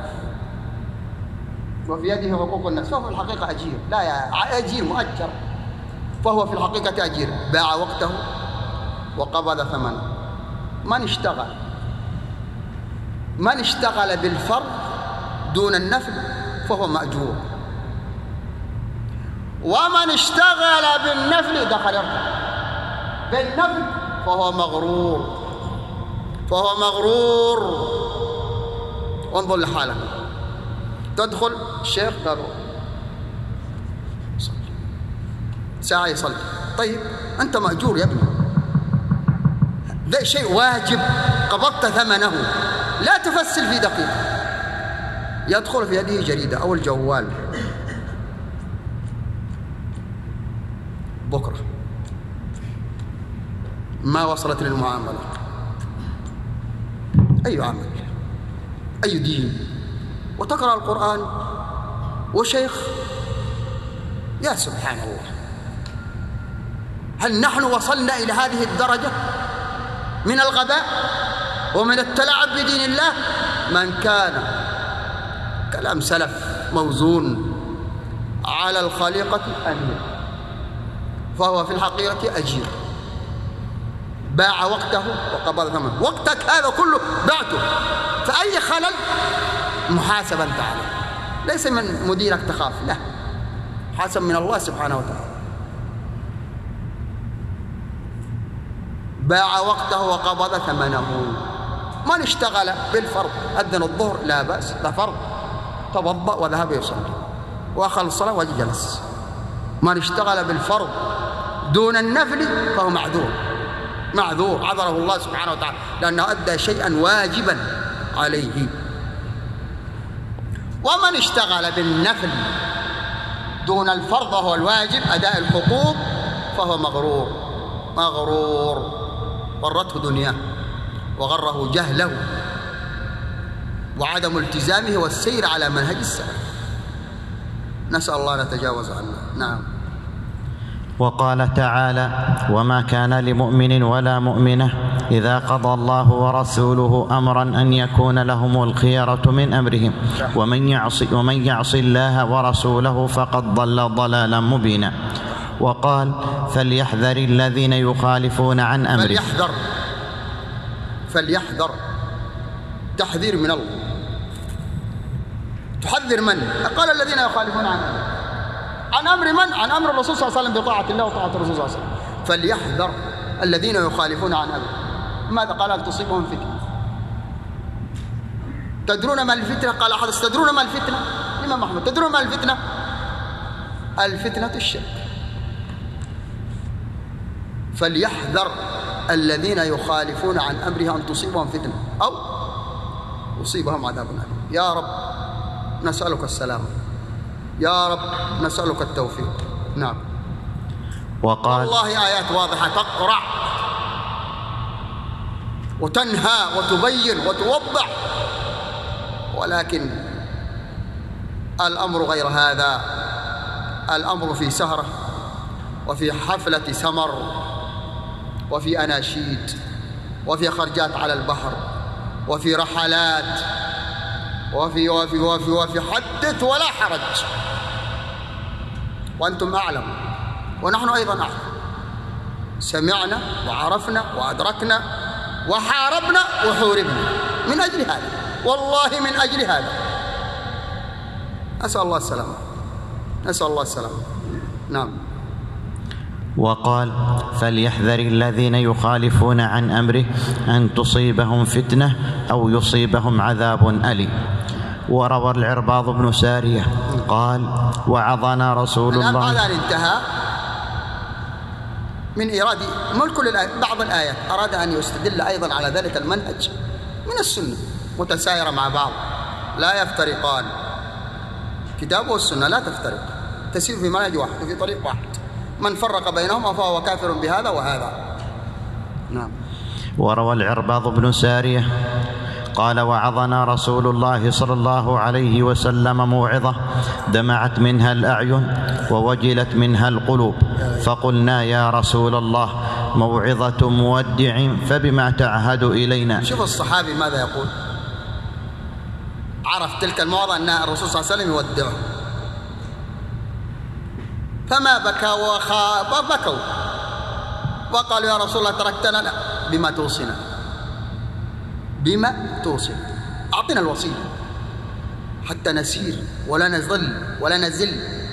وفي يده حقوق الناس فهو في الحقيقة أجير، لا يا أجير مؤجر، فهو في الحقيقة أجير، باع وقته وقبض ثمنه. من اشتغل من اشتغل بالفرض دون النفل فهو مأجور، ومن اشتغل بالنفل دخل يركب بالنفل فهو مغرور، فهو مغرور. انظر لحالك، تدخل الشيخ قالوا ساعة يصلي، طيب أنت مأجور يا ابني، ده شيء واجب قبضت ثمنه، لا تفسل في دقيقة. يدخل في يده جريدة أو الجوال، بكرة ما وصلت للمعاملة، أي عمل، أي دين، وتقرأ القرآن وشيخ. يا سبحان الله، هل نحن وصلنا إلى هذه الدرجة من الغباء ومن التلاعب بدين الله؟ من كان، كلام سلف موزون، على الخليقة أمير فهو في الحقيقة أجير، باع وقته وقبض ثمنه. وقتك هذا كله بعته، فأي خلل محاسبة أنت عليه، ليس من مديرك تخاف، لا، حاسب من الله سبحانه وتعالى. باع وقته وقبض ثمنه. من اشتغل بالفرض، أذن الظهر لا بأس، ده فرض، توضأ وذهب يصلي وأخذ الصلاة وجلس. من اشتغل بالفرض دون النفل فهو معذور، معذور، عذره الله سبحانه وتعالى لأنه أدى شيئا واجبا عليه. ومن اشتغل بالنفل دون الفرض وهو الواجب أداء الحقوق فهو مغرور، مغرور، غرته دنياه وغره جهله وعدم التزامه والسير على منهج السلف. نسأل الله أن نتجاوز عنه. نعم. وقال تعالى: وما كان لمؤمن ولا مؤمنة إذا قضى الله ورسوله أمرا أن يكون لهم الخيرة من أمرهم ومن يعص ومن يعص الله ورسوله فقد ضل ضلالا مبينا. وقال: فليحذر الذين يخالفون عن أمره. فليحذر فليحذر تحذير من الله. تحذر من؟ قال الذين يخالفون عن أمره. عن أمر من؟ عن أمر الرسول صلى الله عليه وسلم بطاعة الله وطاعة الرسول صلى الله عليه وسلم. فليحذر الذين يخالفون عن أمره. ماذا قال؟ أن تصيبهم فتنة. تدرون ما الفتنة؟ قال أحد: تدرون ما الفتنة؟ الإمام أحمد: تدرون ما الفتنة؟ الفتنة الشرك. فليحذر الذين يخالفون عن أمره أن تصيبهم فتنة أو يصيبهم عذاب أليم. يا رب نسألك السلامة، يا رب نسألك التوفيق. نعم. وقال: والله آيات واضحة تقرع وتنهى وتبين وتوضح، ولكن الأمر غير هذا. الأمر في سهرة وفي حفلة سمر وفي أناشيد وفي خرجات على البحر وفي رحلات وفي وفي وفي وفي حدث ولا حرج، وأنتم أعلم ونحن أيضا أعلم. سمعنا وعرفنا وأدركنا وحاربنا وحوربنا من أجل هذا، والله من أجل هذا. أسأل الله السلامة، نسأل الله السلامة. نعم. وقال: فليحذر الذين يخالفون عن أمره أن تصيبهم فتنة أو يصيبهم عذاب أليم. وروى العرباض بن سارية قال: وعظنا رسول الله. الآن بعد أن انتهى من إيراد من كل الآيات بعض الآيات أراد أن يستدل أيضا على ذلك المنهج من السنة متسايرة مع بعض، لا يفترقان. كتاب والسنة لا تفترق، تسير في منهج واحد وفي طريق واحد. من فرق بينهما فهو كافر بهذا وهذا. نعم. وروى العرباض بن سارية قال: وعظنا رسول الله صلى الله عليه وسلم موعظة دمعت منها الأعين ووجلت منها القلوب، فقلنا: يا رسول الله، موعظة مودع فبما تعهد إلينا. شوف الصحابي ماذا يقول، عرف تلك الموعظة أن الرسول صلى الله عليه وسلم يودعه، فما بكى وخاب بكوا وقالوا: يا رسول الله تركتنا. لا، بما توصينا، بما توصينا، أعطنا الوصية حتى نسير ولا نزل ولا نزل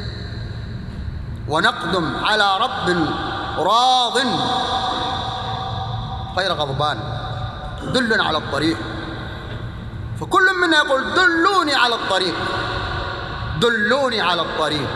ونقدم على رب راض غير غضبان. دلنا على الطريق، فكل منا يقول: دلوني على الطريق، دلوني على الطريق،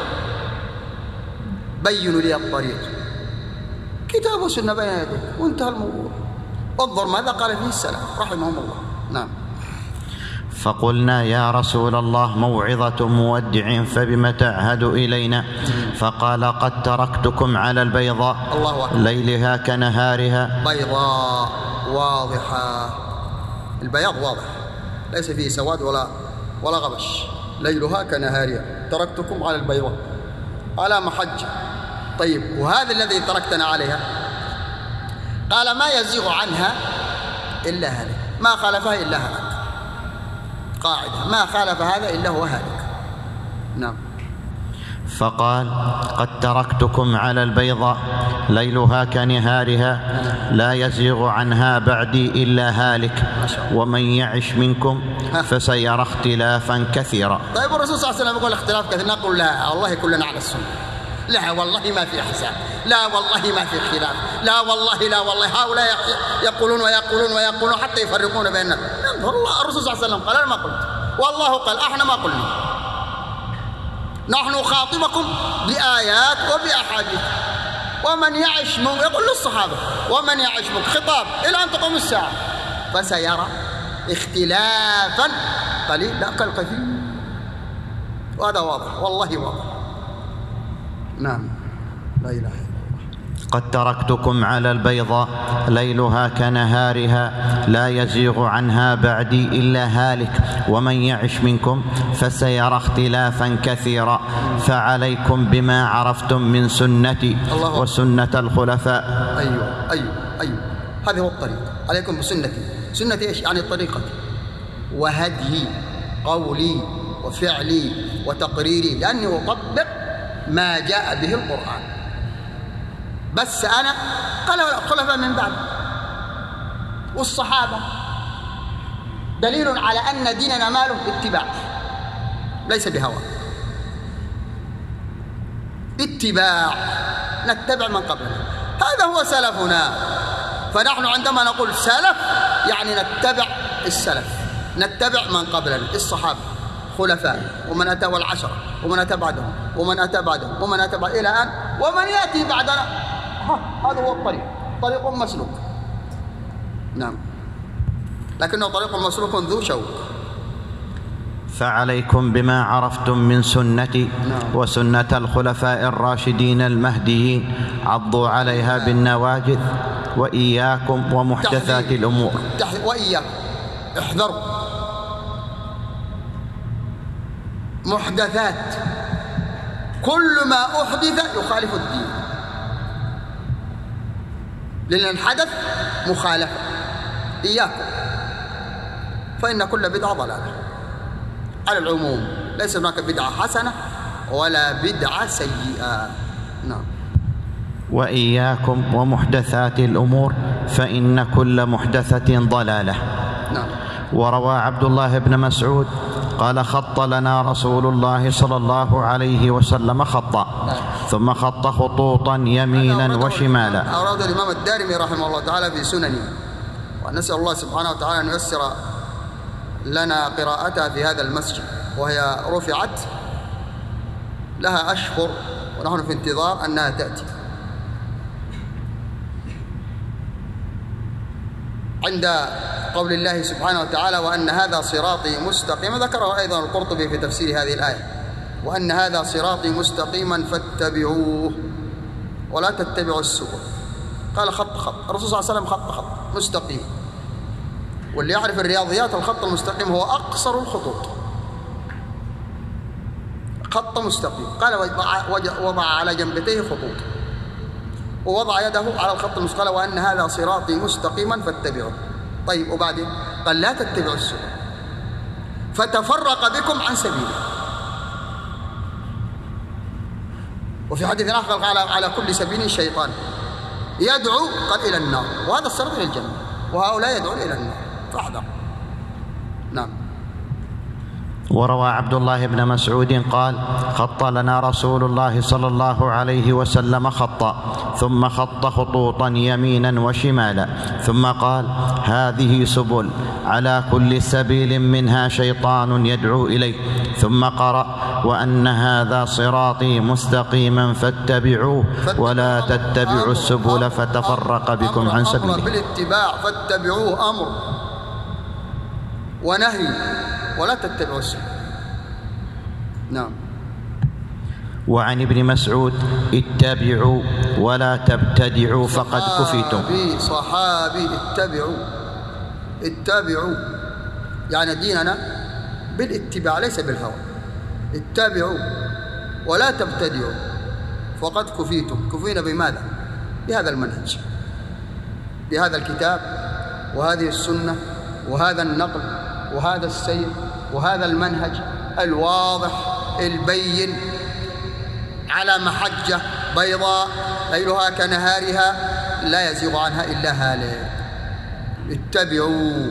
بينوا لي الطريق. كتاب وسنة بين يديك وانتهى الموضوع. انظر ماذا قال فيه السلف رحمهم الله. نعم. فقلنا: يا رسول الله، موعظة مودع فبما تعهد إلينا؟ فقال: قد تركتكم على البيضاء ليلها كنهارها. بيضاء واضحة، البياض واضح ليس فيه سواد ولا ولا غبش. ليلها كنهارها، تركتكم على البيضاء على محجة. طيب، وهذا الذي تركتنا عليها قال: ما يزيغ عنها إلا هالك، ما خالفها إلا هالك. قاعدة: ما خالف هذا إلا هو هالك. نعم. فقال: قد تركتكم على البيضاء ليلها كنهارها لا يزيغ عنها بعدي إلا هالك، ومن يعش منكم فسيرى اختلافا كثيرا. طيب، الرسول صلى الله عليه وسلم يقول اختلاف كثير، نقول: لا والله كلنا على السنة، لا والله ما في حساب، لا والله ما في خلاف، لا والله لا والله. هؤلاء يقولون ويقولون ويقولون حتى يفرقون بيننا. والله الرسول صلى الله عليه وسلم قال: أنا ما قلت، والله قال، احنا ما قلنا. نحن خاطبكم بآيات وبأحاديث. ومن يعش منكم، يقول للصحابة: ومن يعش منكم، خطاب إلى أن تقوم الساعة، فسيرى اختلافا قليل لا كالكثير. وهذا واضح، والله واضح. نعم. لا إله إلا الله. قد تركتكم على البيضاء ليلها كنهارها لا يزيغ عنها بعدي إلا هالك ومن يعش منكم فسيرى اختلافا كثيرا فعليكم بما عرفتم من سنتي وسنة الخلفاء. أيوه أيوه أيوه هذه هو الطريق. عليكم بسنتي. سنتي إيش؟ يعني طريقتي وهدي قولي وفعلي وتقريري، لأني أطبق ما جاء به القرآن. بس أنا قال الخلفاء من بعد والصحابة دليل على أن ديننا ماله اتباع ليس بهوى. اتباع، نتبع من قبلنا، هذا هو سلفنا. فنحن عندما نقول سلف يعني نتبع السلف، نتبع من قبلنا الصحابة خلفاء ومن أتى والعشرة ومن أتى بعدهم ومن أتى بعدهم ومن أتى بعد إلى أن ومن يأتي بعدنا. هذا هو الطريق، طريق مسلوك. نعم، لكنه طريق مسلوك ذو شوك. فعليكم بما عرفتم من سنتي وسنة الخلفاء الراشدين المهديين عضوا عليها بالنواجذ وإياكم ومحدثات الأمور. وإياكم احذروا محدثات، كل ما أحدث يخالف الدين، لأن الحدث مخالفة. إياكم، فإن كل بدعة ضلالة على العموم، ليس هناك بدعة حسنة ولا بدعة سيئة. نعم. وإياكم ومحدثات الأمور فإن كل محدثة ضلالة. نعم. وروى عبد الله بن مسعود قال خط لنا رسول الله صلى الله عليه وسلم خطا ثم خط خطوطا يمينا وشمالا. أورد الإمام الدارمي رحمه الله تعالى في سننه، ونسأل الله سبحانه وتعالى أن ييسر لنا قراءتها في هذا المسجد، وهي رفعت لها أشهر ونحن في انتظار أنها تأتي. عند قول الله سبحانه وتعالى وأن هذا صراطي مستقيما، ذكره أيضا القرطبي في تفسير هذه الآية، وأن هذا صراطي مستقيما فاتبعوه ولا تتبعوا السبل. قال خط خط، الرسول صلى الله عليه وسلم خط خط مستقيم. واللي يعرف الرياضيات الخط المستقيم هو أقصر الخطوط، خط مستقيم. قال وضع على جنبتيه خطوط ووضع يده على الخط المستقيم، قال وأن هذا صراطي مستقيما فاتبعوه. طيب وبعدين قال لا تتبعوا السبل فتفرق بكم عن سبيله. وفي حديث آخر قال على كل سبيل شيطان يدعو قال إلى النار، وهذا الصراط إلى الجنة، وهؤلاء يدعون إلى النار، فاحذر. نعم. وروى عبد الله بن مسعود قال خط لنا رسول الله صلى الله عليه وسلم خطا ثم خط خطوطا يمينا وشمالا ثم قال هذه سبل على كل سبيل منها شيطان يدعو إليه، ثم قرأ وأن هذا صراطي مستقيما فاتبعوه ولا تتبعوا السبل فتفرق بكم عن سبيله. أمر بالاتباع فاتبعوه، أمر ونهي ولا تتبعوا السبل. نعم. وعن ابن مسعود اتبعوا ولا تبتدعوا فقد كفيتم. صحابي صحابي اتبعوا اتبعوا يعني ديننا بالاتباع ليس بالهوى. اتبعوا ولا تبتدعوا فقد كفيتم. كفينا بماذا؟ بهذا المنهج، بهذا الكتاب وهذه السنة وهذا النقل وهذا السير وهذا المنهج الواضح البين على محجة بيضاء ليلها كنهارها لا يزيغ عنها إلا هالك. اتبعوا.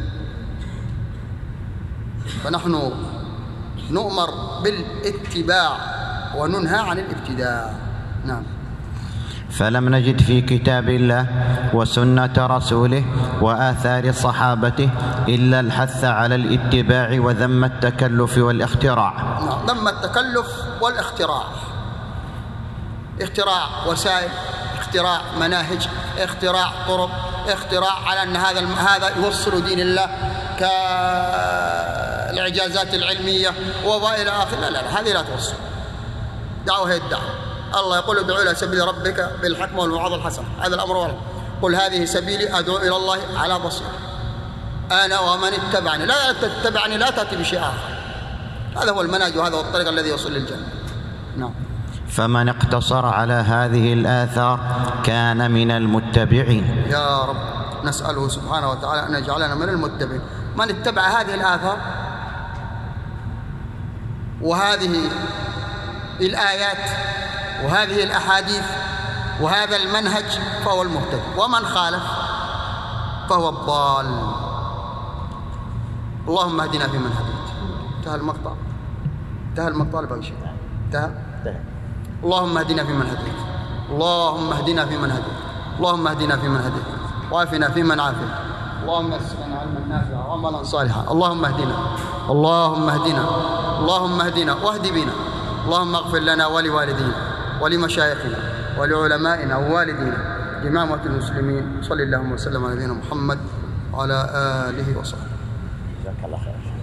فنحن نؤمر بالاتباع وننهى عن الابتداع. نعم. فلم نجد في كتاب الله وسنة رسوله وآثار صحابته إلا الحث على الاتباع وذم التكلف والاختراع. ذم التكلف والاختراع، اختراع وسائل، اختراع مناهج، اختراع طرق، اختراع على أن هذا هذا يوصل دين الله كالإعجازات العلمية وإلى آخره. لا لا هذه لا توصل. دعوة هي الدعوة. الله يقول ادعو إلى سبيل ربك بالحكمة والموعظة الحسنة، هذا الأمر والله. قل هذه سبيلي أدعو إلى الله على بصيرة أنا ومن اتبعني، لا تتبعني لا تأتي بشيء آخر. هذا هو المنهج وهذا هو الطريق الذي يوصل للجنة. نعم. فمن اقتصر على هذه الآثار كان من المتبعين. يا رب نسأله سبحانه وتعالى أن يجعلنا من المتبعين. من اتبع هذه الآثار وهذه الآيات وهذه الأحاديث وهذا المنهج فهو المهتدي، ومن خالف فهو الضال. اللهم اهدنا فيمن هديت. انتهى المقطع، انتهى المقطع اللي باقي شيء انتهى. اللهم اهدنا فيمن هديت، اللهم اهدنا فيمن هديت، اللهم اهدنا فيمن هديت، وعافنا فيمن عافيت، اللهم اسقنا علما نافعا وعملا صالحا. اللهم اهدنا، اللهم اهدنا، اللهم اهدنا واهد بنا. اللهم اغفر لنا ولوالدينا ولمشايخنا ولعلمائنا ووالدينا لإمامة المسلمين. صلى اللهم وسلم على نبينا محمد وعلى آله وصحبه. جزاك الله خير.